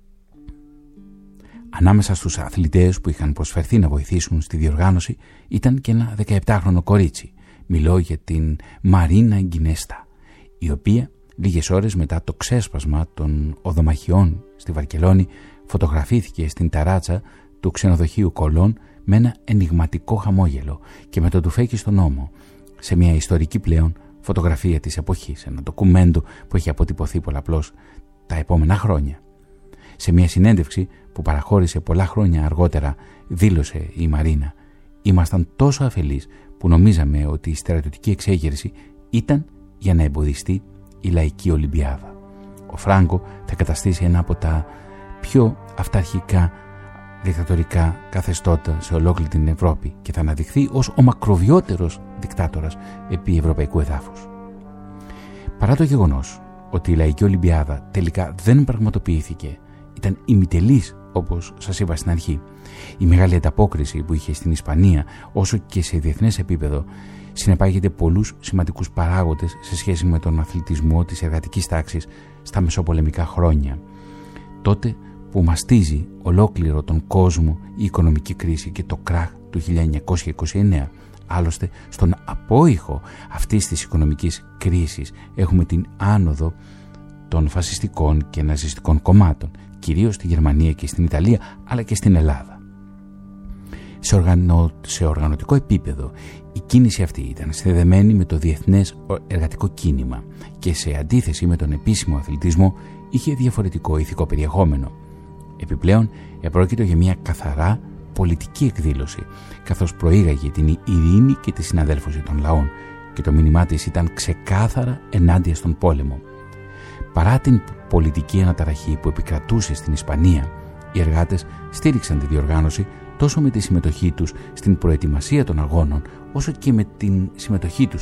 [SPEAKER 1] Ανάμεσα στους αθλητές που είχαν προσφερθεί να βοηθήσουν στη διοργάνωση ήταν και ένα δεκαεπτάχρονο κορίτσι. Μιλώ για την Μαρίνα Γκινέστα, η οποία λίγες ώρες μετά το ξέσπασμα των οδομαχιών στη Βαρκελόνη φωτογραφήθηκε στην ταράτσα του ξενοδοχείου Κολόν με ένα ενιγματικό χαμόγελο και με το τουφέκι στον ώμο, σε μια ιστορική πλέον φωτογραφία της εποχής, ένα ντοκουμέντο που έχει αποτυπωθεί πολλαπλώς τα επόμενα χρόνια. Σε μια συνέντευξη που παραχώρησε πολλά χρόνια αργότερα, δήλωσε η Μαρίνα: «Ήμασταν τόσο αφελείς που νομίζαμε ότι η στρατιωτική εξέγερση ήταν για να εμποδιστεί η λαϊκή Ολυμπιάδα. Ο Φράγκο θα καταστήσει ένα από τα πιο αυταρχικά δικτατορικά καθεστώτα σε ολόκληρη την Ευρώπη και θα αναδειχθεί ως ο μακροβιότερος δικτάτορας επί ευρωπαϊκού εδάφους». Παρά το γεγονός ότι η λαϊκή Ολυμπιάδα τελικά δεν πραγματοποιήθηκε, ήταν ημιτελής όπως σας είπα στην αρχή, η μεγάλη ανταπόκριση που είχε στην Ισπανία όσο και σε διεθνές επίπεδο συνεπάγεται πολλούς σημαντικούς παράγοντες σε σχέση με τον αθλητισμό της εργατικής τάξης στα μεσοπολεμικά χρόνια. Τότε που μαστίζει ολόκληρο τον κόσμο η οικονομική κρίση και το κράχ του χίλια εννιακόσια είκοσι εννέα. Άλλωστε, στον απόϊχο αυτής της οικονομικής κρίσης έχουμε την άνοδο των φασιστικών και ναζιστικών κομμάτων, κυρίως στη Γερμανία και στην Ιταλία, αλλά και στην Ελλάδα. Σε, οργανω... σε οργανωτικό επίπεδο, η κίνηση αυτή ήταν συνδεδεμένη με το διεθνές εργατικό κίνημα και σε αντίθεση με τον επίσημο αθλητισμό είχε διαφορετικό ηθικό περιεχόμενο. Επιπλέον, επρόκειτο για μια καθαρά πολιτική εκδήλωση, καθώς προήγαγε την ειρήνη και τη συναδέλφωση των λαών και το μήνυμά της ήταν ξεκάθαρα ενάντια στον πόλεμο. Παρά την πολιτική αναταραχή που επικρατούσε στην Ισπανία, οι εργάτες στήριξαν τη διοργάνωση τόσο με τη συμμετοχή τους στην προετοιμασία των αγώνων, όσο και με την συμμετοχή τους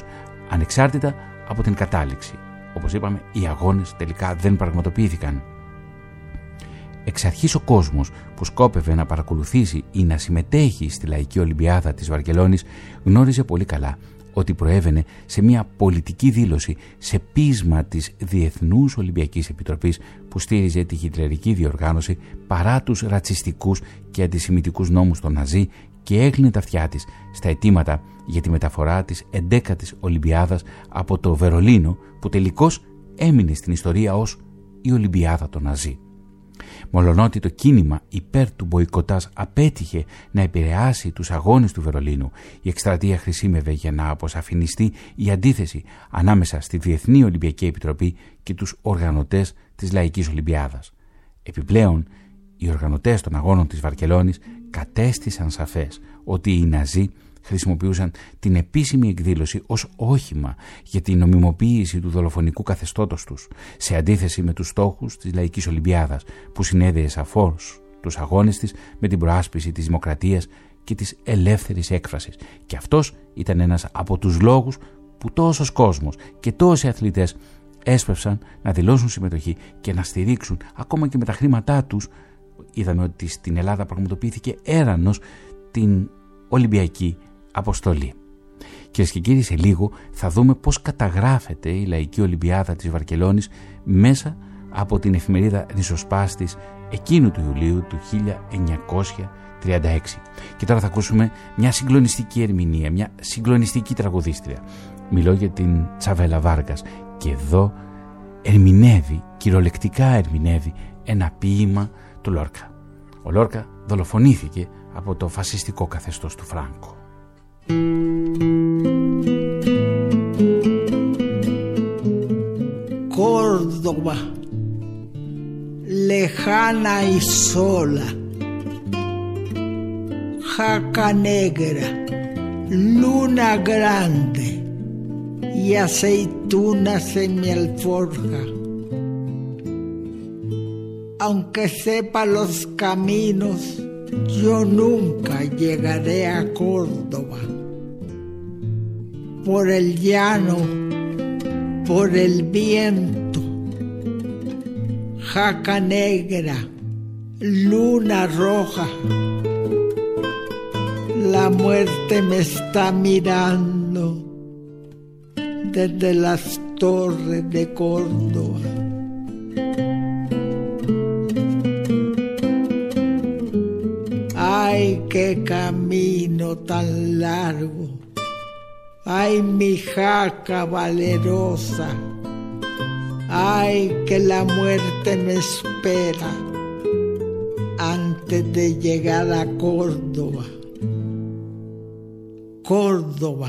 [SPEAKER 1] ανεξάρτητα από την κατάληξη. Όπως είπαμε, οι αγώνες τελικά δεν πραγματοποιήθηκαν. Εξ αρχής ο κόσμος που σκόπευε να παρακολουθήσει ή να συμμετέχει στη Λαϊκή Ολυμπιάδα της Βαρκελόνης γνώριζε πολύ καλά ότι προέβαινε σε μια πολιτική δήλωση σε πείσμα της Διεθνούς Ολυμπιακής Επιτροπής που στήριζε τη χιτλερική διοργάνωση παρά τους ρατσιστικούς και αντισημιτικούς νόμους των Ναζί και έκλεινε τα αυτιά της στα αιτήματα για τη μεταφορά της εντέκατης Ολυμπιάδας από το Βερολίνο που τελικώς έμεινε στην ιστορία ως η Ολυμπιάδα των Ναζί. Μολονότι το κίνημα υπέρ του μποϊκοτάζ απέτυχε να επηρεάσει τους αγώνες του Βερολίνου, η εκστρατεία χρησιμεύε για να αποσαφινιστεί η αντίθεση ανάμεσα στη Διεθνή Ολυμπιακή Επιτροπή και τους οργανωτές της Λαϊκής Ολυμπιάδας. Επιπλέον, οι οργανωτές των αγώνων της Βαρκελόνης κατέστησαν σαφές ότι οι Ναζί χρησιμοποιούσαν την επίσημη εκδήλωση ως όχημα για την νομιμοποίηση του δολοφονικού καθεστώτος τους, σε αντίθεση με τους στόχους της Λαϊκής Ολυμπιάδας, που συνέδεε σαφώς τους αγώνες της με την προάσπιση της δημοκρατίας και της ελεύθερης έκφρασης. Και αυτός ήταν ένας από τους λόγους που τόσος κόσμος και τόσοι αθλητές έσπευσαν να δηλώσουν συμμετοχή και να στηρίξουν, ακόμα και με τα χρήματά τους. Είδαμε ότι στην Ελλάδα πραγματοποιήθηκε έρανος την Ολυμπιακή αποστολή. Κυρίες και κύριοι, σε λίγο θα δούμε πώς καταγράφεται η Λαϊκή Ολυμπιάδα της Βαρκελόνης μέσα από την εφημερίδα Ριζοσπάστης εκείνου του Ιουλίου του χίλια εννιακόσια τριάντα έξι. Και τώρα θα ακούσουμε μια συγκλονιστική ερμηνεία, μια συγκλονιστική τραγουδίστρια. Μιλώ για την Τσαβέλα Βάργκας και εδώ ερμηνεύει, κυριολεκτικά ερμηνεύει ένα ποίημα του Λόρκα. Ο Λόρκα δολοφονήθηκε από το φασιστικό καθεστώς του Φράνκο.
[SPEAKER 4] Córdoba, lejana y sola, jaca negra, luna grande y aceitunas en mi alforja. Aunque sepa los caminos, yo nunca llegaré a Córdoba. Por el llano, por el viento, jaca negra, luna roja, la muerte me está mirando desde las torres de Córdoba. Ay, qué camino tan largo, ay, mi jaca valerosa, ay, que la muerte me espera antes de llegar a Córdoba. Córdoba,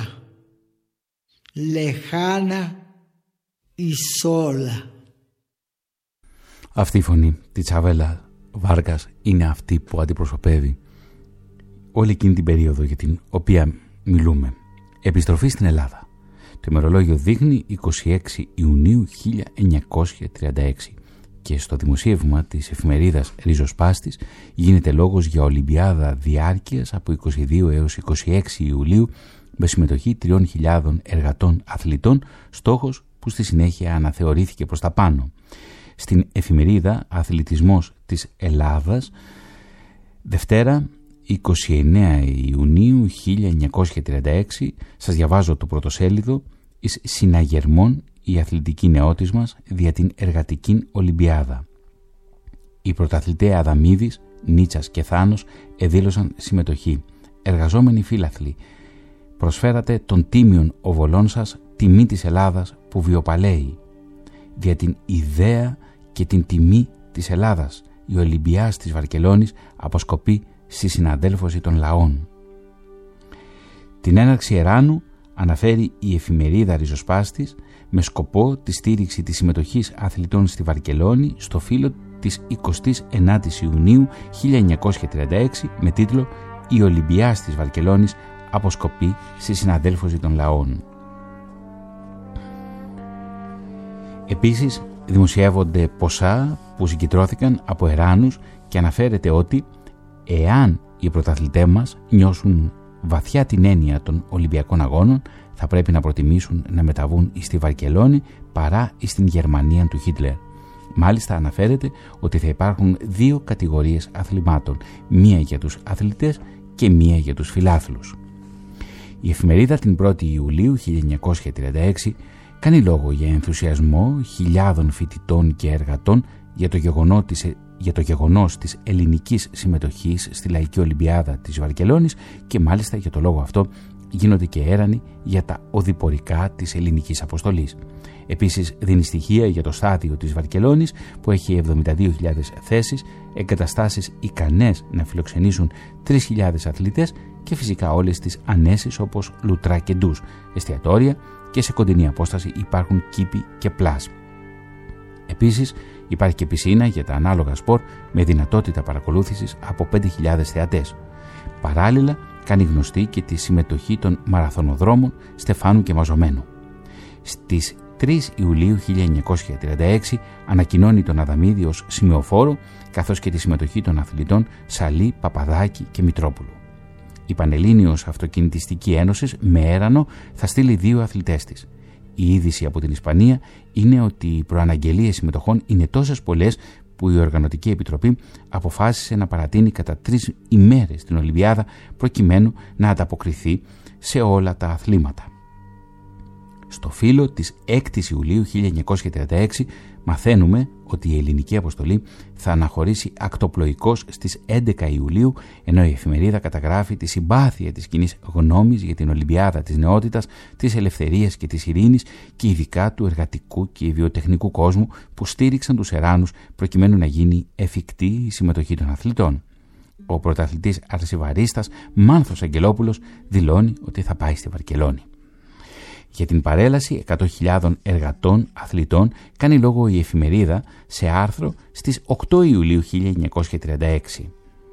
[SPEAKER 4] lejana y sola.
[SPEAKER 1] Αυτή η φωνή της Τσαβέλα Βάργκας είναι αυτή που αντιπροσωπεύει όλη εκείνη την περίοδο για την οποία μιλούμε. Επιστροφή στην Ελλάδα. Το ημερολόγιο δείχνει είκοσι έξι Ιουνίου χίλια εννιακόσια τριάντα έξι και στο δημοσίευμα της εφημερίδας Ριζοσπάστης γίνεται λόγος για Ολυμπιάδα διάρκειας από είκοσι δύο έως είκοσι έξι Ιουλίου με συμμετοχή τριών χιλιάδων εργατών αθλητών, στόχος που στη συνέχεια αναθεωρήθηκε προς τα πάνω. Στην εφημερίδα Αθλητισμός της Ελλάδας, Δευτέρα είκοσι εννέα Ιουνίου χίλια εννιακόσια τριάντα έξι, σας διαβάζω το πρωτοσέλιδο «Εις συναγερμών η αθλητική νεότης μας δια την εργατική Ολυμπιάδα». Οι πρωταθλητές Αδαμίδης, Νίτσας και Θάνος εδήλωσαν συμμετοχή. Εργαζόμενοι φίλαθλοι, προσφέρατε τον τίμιον οβολών σας τιμή της Ελλάδας που βιοπαλαίει. Δια την ιδέα και την τιμή της Ελλάδας, η Ολυμπιάς της Βαρκελόνης αποσκοπεί στη συναδέλφωση των λαών. Την έναρξη εράνου αναφέρει η εφημερίδα Ριζοσπάστης με σκοπό τη στήριξη της συμμετοχής αθλητών στη Βαρκελόνη στο φύλλο της εικοστής ενάτης Ιουνίου χίλια εννιακόσια τριάντα έξι με τίτλο «Η Ολυμπιάς της Βαρκελόνης αποσκοπεί στη συναδέλφωση των λαών». Επίσης δημοσιεύονται ποσά που συγκεντρώθηκαν από εράνους και αναφέρεται ότι εάν οι πρωταθλητές μας νιώσουν βαθιά την έννοια των Ολυμπιακών Αγώνων, θα πρέπει να προτιμήσουν να μεταβούν στη Βαρκελόνη παρά στην Γερμανία του Χίτλερ. Μάλιστα αναφέρεται ότι θα υπάρχουν δύο κατηγορίες αθλημάτων, μία για τους αθλητές και μία για τους φιλάθλους. Η εφημερίδα την πρώτη Ιουλίου χίλια εννιακόσια τριάντα έξι κάνει λόγο για ενθουσιασμό χιλιάδων φοιτητών και εργατών για το γεγονός της, για το γεγονός της ελληνικής συμμετοχής στη Λαϊκή Ολυμπιάδα της Βαρκελόνης και μάλιστα για το λόγο αυτό γίνονται και έρανοι για τα οδηπορικά της ελληνικής αποστολής. Επίσης δίνει στοιχεία για το στάδιο της Βαρκελόνης που έχει εβδομήντα δύο χιλιάδες θέσεις, εγκαταστάσεις ικανές να φιλοξενήσουν τρεις χιλιάδες αθλητές και φυσικά όλες τις ανέσεις όπως λουτρά και ντους, εστιατόρια και σε κοντινή απόσταση υπάρχουν κήποι και πλάζ. Επίσης υπάρχει και πισίνα για τα ανάλογα σπορ με δυνατότητα παρακολούθησης από πέντε χιλιάδες θεατές. Παράλληλα κάνει γνωστή και τη συμμετοχή των μαραθωνοδρόμων Στεφάνου και Μαζωμένου. Στις τρεις Ιουλίου χίλια εννιακόσια τριάντα έξι ανακοινώνει τον Αδαμίδη ως σημεοφόρο καθώς και τη συμμετοχή των αθλητών Σαλή, Παπαδάκη και Μητρόπουλου. Η Πανελλήνιος Αυτοκινητιστική Ένωση με έρανο θα στείλει δύο αθλητές της. Η είδηση από την Ισπανία είναι ότι οι προαναγγελίες συμμετοχών είναι τόσες πολλές που η Οργανωτική Επιτροπή αποφάσισε να παρατείνει κατά τρεις ημέρες την Ολυμπιάδα προκειμένου να ανταποκριθεί σε όλα τα αθλήματα. Στο φύλλο της έκτης Ιουλίου χίλια εννιακόσια τριάντα έξι μαθαίνουμε ότι η ελληνική αποστολή θα αναχωρήσει ακτοπλοϊκώς στις έντεκα Ιουλίου, ενώ η εφημερίδα καταγράφει τη συμπάθεια της κοινής γνώμης για την Ολυμπιάδα της νεότητας, της ελευθερίας και της ειρήνης και ειδικά του εργατικού και βιοτεχνικού κόσμου που στήριξαν τους εράνους προκειμένου να γίνει εφικτή η συμμετοχή των αθλητών. Ο πρωταθλητής αρσιβαρίστας Μάνθος Αγγελόπουλος δηλώνει ότι θα πάει στη Βαρκελόνη. Για την παρέλαση εκατό χιλιάδων εργατών αθλητών κάνει λόγο η εφημερίδα σε άρθρο στις οκτώ Ιουλίου χίλια εννιακόσια τριάντα έξι.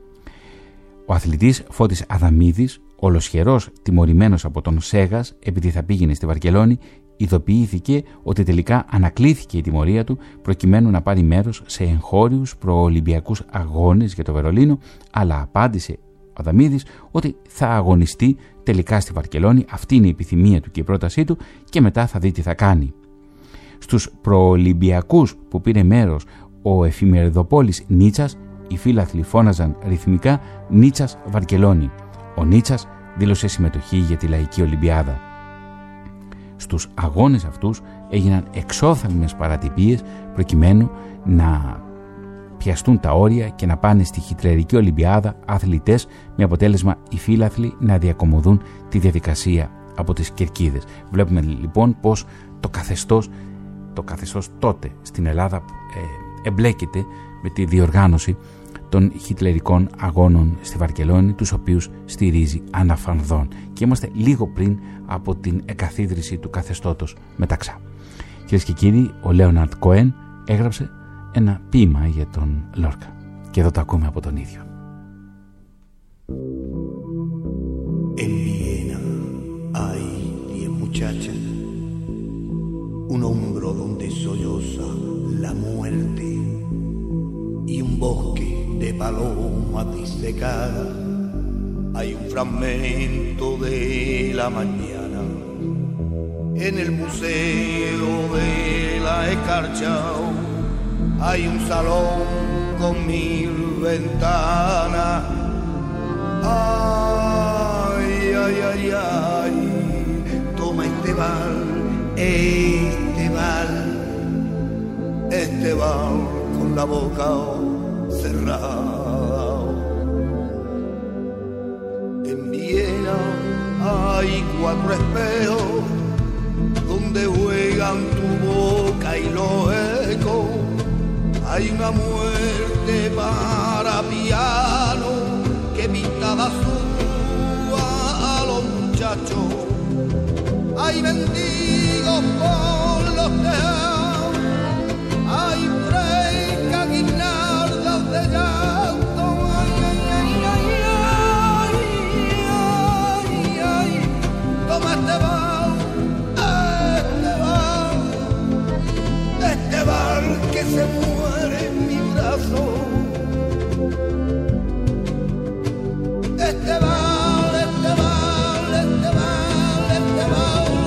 [SPEAKER 1] Ο αθλητής Φώτης Αδαμίδης, ολοσχερός τιμωρημένος από τον Σέγας επειδή θα πήγαινε στη Βαρκελόνη, ειδοποιήθηκε ότι τελικά ανακλήθηκε η τιμωρία του προκειμένου να πάρει μέρος σε εγχώριους προολυμπιακούς αγώνες για το Βερολίνο, αλλά απάντησε ο Αδαμίδης ότι θα αγωνιστεί τελικά στη Βαρκελόνη, αυτή είναι η επιθυμία του και η πρότασή του και μετά θα δει τι θα κάνει. Στους προολυμπιακούς που πήρε μέρος ο εφημεριδοπόλης Νίτσας, οι φίλαθλοι φώναζαν ρυθμικά Νίτσας Βαρκελόνη. Ο Νίτσας δήλωσε συμμετοχή για τη Λαϊκή Ολυμπιάδα. Στους αγώνες αυτούς έγιναν εξόθαλμες παρατυπίες προκειμένου να πιαστούν τα όρια και να πάνε στη Χιτλερική Ολυμπιάδα αθλητές με αποτέλεσμα οι φύλαθλοι να διακομωδούν τη διαδικασία από τις κερκίδες. Βλέπουμε λοιπόν πως το καθεστώς, το καθεστώς τότε στην Ελλάδα ε, εμπλέκεται με τη διοργάνωση των χιτλερικών αγώνων στη Βαρκελόνη, τους οποίους στηρίζει αναφανδόν. Και είμαστε λίγο πριν από την εκαθίδρυση του καθεστώτος μεταξά. Κυρίες και κύριοι, ο Λέοναρντ Κοέν έγραψε ένα ποίημα για τον Λόρκα και εδώ το ακούμε από τον ίδιο.
[SPEAKER 5] En Viena hay diez muchachas, un hombro donde solloza la muerte y un bosque de palomas disecadas. Hay un fragmento de la mañana en el museo de la escarcha. Hay un salón con mil ventanas. Ay, ay, ay, ay. Toma este bal, este bal, este bal con la boca cerrada. En Viena hay cuatro espejos donde juegan tu boca y los ecos. Hay una muerte para piano que pintada suba a los muchachos. Hay mendigos por los tejados, hay frescas guirnaldas de llanto. Ay, ay, ay, ay, ay, ay, ay. Toma este bar, este bar, este bar que se muere en mi brazo. Este bar, este bar, este bar, este bar.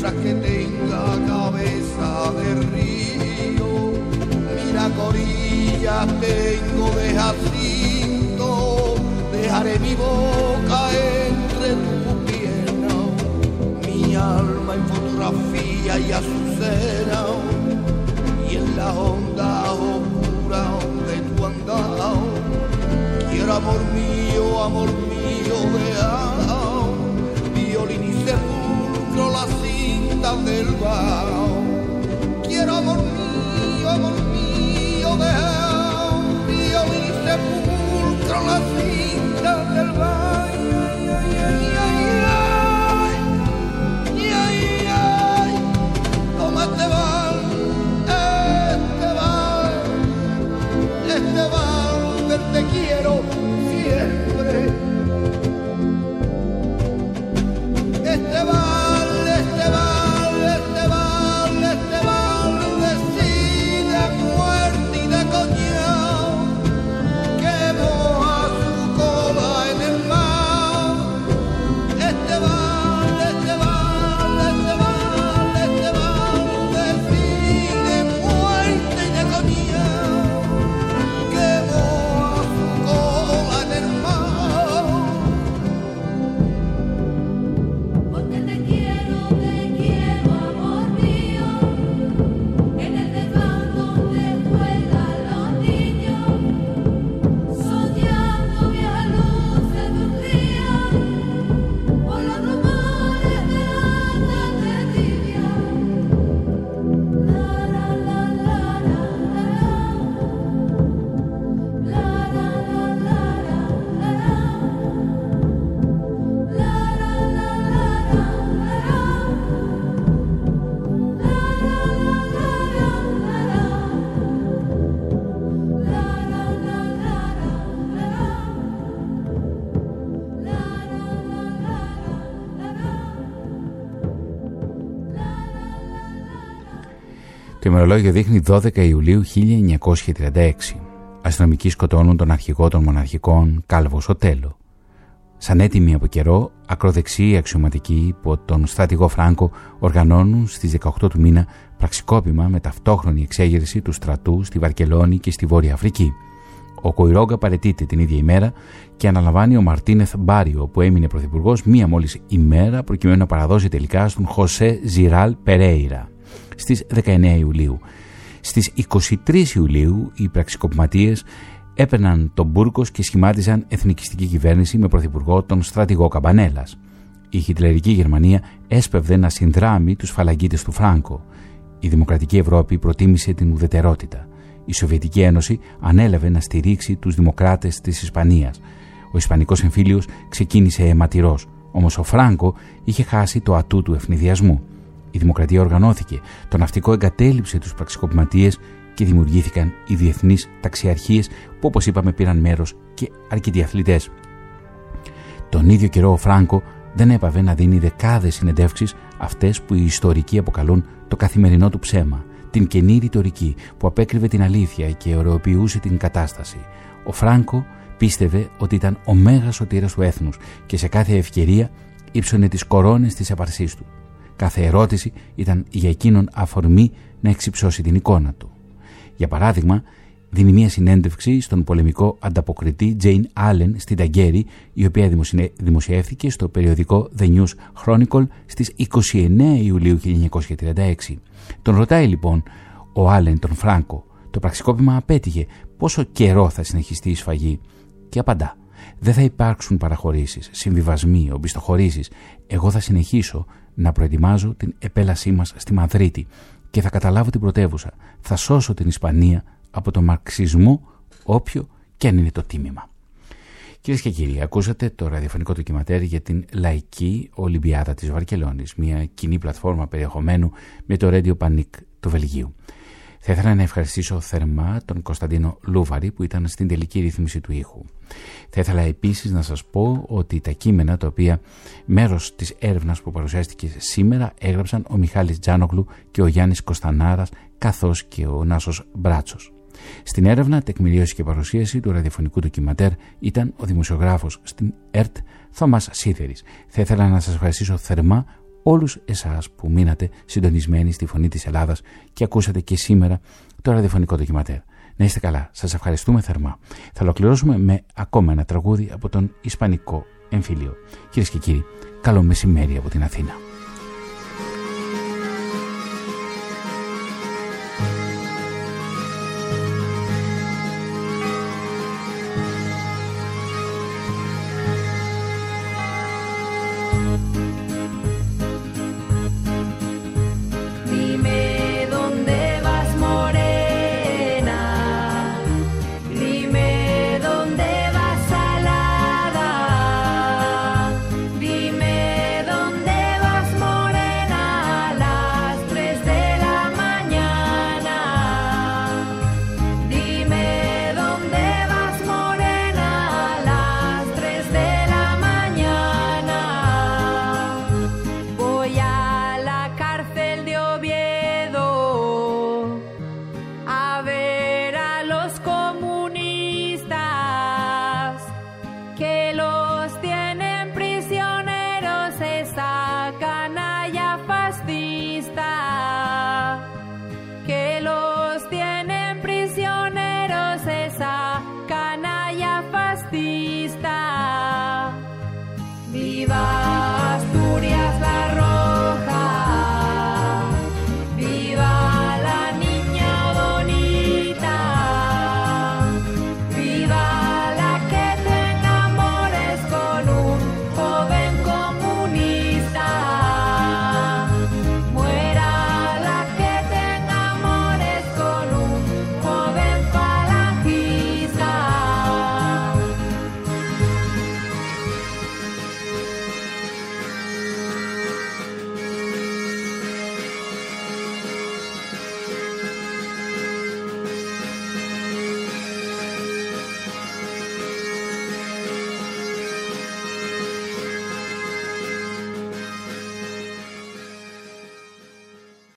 [SPEAKER 5] mientras que tenga cabeza de río. Mira que orillas tengo de jacinto, dejaré mi boca entre tus piernas, mi alma en fotografía y azucena, y en la onda oscura donde tú andas. Quiero amor mío, amor mío, deja violín y sepulcro las cintas del bajo. Quiero amor mío, amor mío, deja violín y sepulcro las cintas del bajo. Este bar, este bar, este bar del te quiero siempre. Este bar, este bar, este bar, este bar de sida, muerte y de coñac, que moja su cola en el mar. Este bar, este bar, este bar, este bar de sida, muerte y de coñac, que moja su cola en el mar.
[SPEAKER 6] Porque te quiero, te quiero, amor mío, en el desván donde juegan los niños, soñando viejas luces de un día, por los rumores de la tarde tibia. La la la la la la la la la la
[SPEAKER 1] Το ημερολόγιο δείχνει δώδεκα Ιουλίου χίλια εννιακόσια τριάντα έξι. Αστυνομικοί σκοτώνουν τον αρχηγό των μοναρχικών Κάλβο Σοτέλο. Σαν έτοιμοι από καιρό, ακροδεξιοί αξιωματικοί υπό τον στρατηγό Φράνκο οργανώνουν στις δεκαοκτώ του μήνα πραξικόπημα με ταυτόχρονη εξέγερση του στρατού στη Βαρκελόνη και στη Βόρεια Αφρική. Ο Κοϊρόγκα παραιτείται την ίδια ημέρα και αναλαμβάνει ο Μαρτίνεθ Μπάριο, που έμεινε πρωθυπουργός μία μόλις ημέρα προκειμένου να παραδώσει τελικά στον Χωσέ Ζιράλ Περέιρα. Στις δεκαεννέα Ιουλίου. Στις είκοσι τρεις Ιουλίου οι πραξικοπηματίες έπαιρναν τον Μπούργκος και σχημάτιζαν εθνικιστική κυβέρνηση με πρωθυπουργό τον στρατηγό Καμπανέλας. Η χιτλερική Γερμανία έσπευδε να συνδράμει τους φαλαγγίτες του Φράνκο. Η Δημοκρατική Ευρώπη προτίμησε την ουδετερότητα. Η Σοβιετική Ένωση ανέλαβε να στηρίξει τους δημοκράτες της Ισπανίας. Ο Ισπανικός εμφύλιος ξεκίνησε αιματηρός, όμως ο Φράνκο είχε χάσει το ατού του ευνηδιασμού. Η δημοκρατία οργανώθηκε, το ναυτικό εγκατέλειψε τους πραξικοπηματίες και δημιουργήθηκαν οι διεθνείς ταξιαρχίες που, όπως είπαμε, πήραν μέρος και αρκετοί αθλητές. Τον ίδιο καιρό ο Φράνκο δεν έπαβε να δίνει δεκάδες συνεντεύξεις, αυτές που οι ιστορικοί αποκαλούν το καθημερινό του ψέμα, την κενή ρητορική που απέκρυβε την αλήθεια και ωρεοποιούσε την κατάσταση. Ο Φράνκο πίστευε ότι ήταν ο μέγας σωτήρας του έθνους και σε κάθε ευκαιρία ύψωνε τις κορώνες της απαρσής του. Κάθε ερώτηση ήταν για εκείνον αφορμή να εξυψώσει την εικόνα του. Για παράδειγμα, δίνει μια συνέντευξη στον πολεμικό ανταποκριτή Jane Allen στην Ταγκέρη, η οποία δημοσιεύθηκε στο περιοδικό The News Chronicle στις είκοσι εννέα Ιουλίου χίλια εννιακόσια τριάντα έξι. Τον ρωτάει λοιπόν ο Άλεν τον Φράνκο, το πραξικόπημα απέτυχε, πόσο καιρό θα συνεχιστεί η σφαγή, και απαντά: δεν θα υπάρξουν παραχωρήσεις, συμβιβασμοί, ομπιστοχωρήσεις. Εγώ θα συνεχίσω να προετοιμάζω την επέλασή μας στη Μαδρίτη και θα καταλάβω την πρωτεύουσα. Θα σώσω την Ισπανία από τον μαρξισμό, όποιο και αν είναι το τίμημα. Κυρίες και κύριοι, ακούσατε το ραδιοφωνικό ντοκιματέρ για την Λαϊκή Ολυμπιάδα της Βαρκελόνης, μια κοινή πλατφόρμα περιεχομένου με το Radio Panic του Βελγίου. Θα ήθελα να ευχαριστήσω θερμά τον Κωνσταντίνο Λούβαρη που ήταν στην τελική ρύθμιση του ήχου. Θα ήθελα επίσης να σας πω ότι τα κείμενα, τα οποία μέρος της έρευνας που παρουσιάστηκε σήμερα, έγραψαν ο Μιχάλης Τζάνογλου και ο Γιάννης Κωνστανάρας, καθώς και ο Νάσος Μπράτσος. Στην έρευνα, τεκμηρίωση και παρουσίαση του ραδιοφωνικού ντοκιματέρ ήταν ο δημοσιογράφος στην ΕΡΤ Θωμάς Σίδερης. Θα ήθελα να σας ευχαριστήσω θερμά όλους εσάς που μείνατε συντονισμένοι στη Φωνή της Ελλάδας και ακούσατε και σήμερα το ραδιοφωνικό ντοκιματέρ. Να είστε καλά, σας ευχαριστούμε θερμά. Θα ολοκληρώσουμε με ακόμα ένα τραγούδι από τον Ισπανικό Εμφύλιο. Κυρίες και κύριοι, καλό μεσημέρι από την Αθήνα.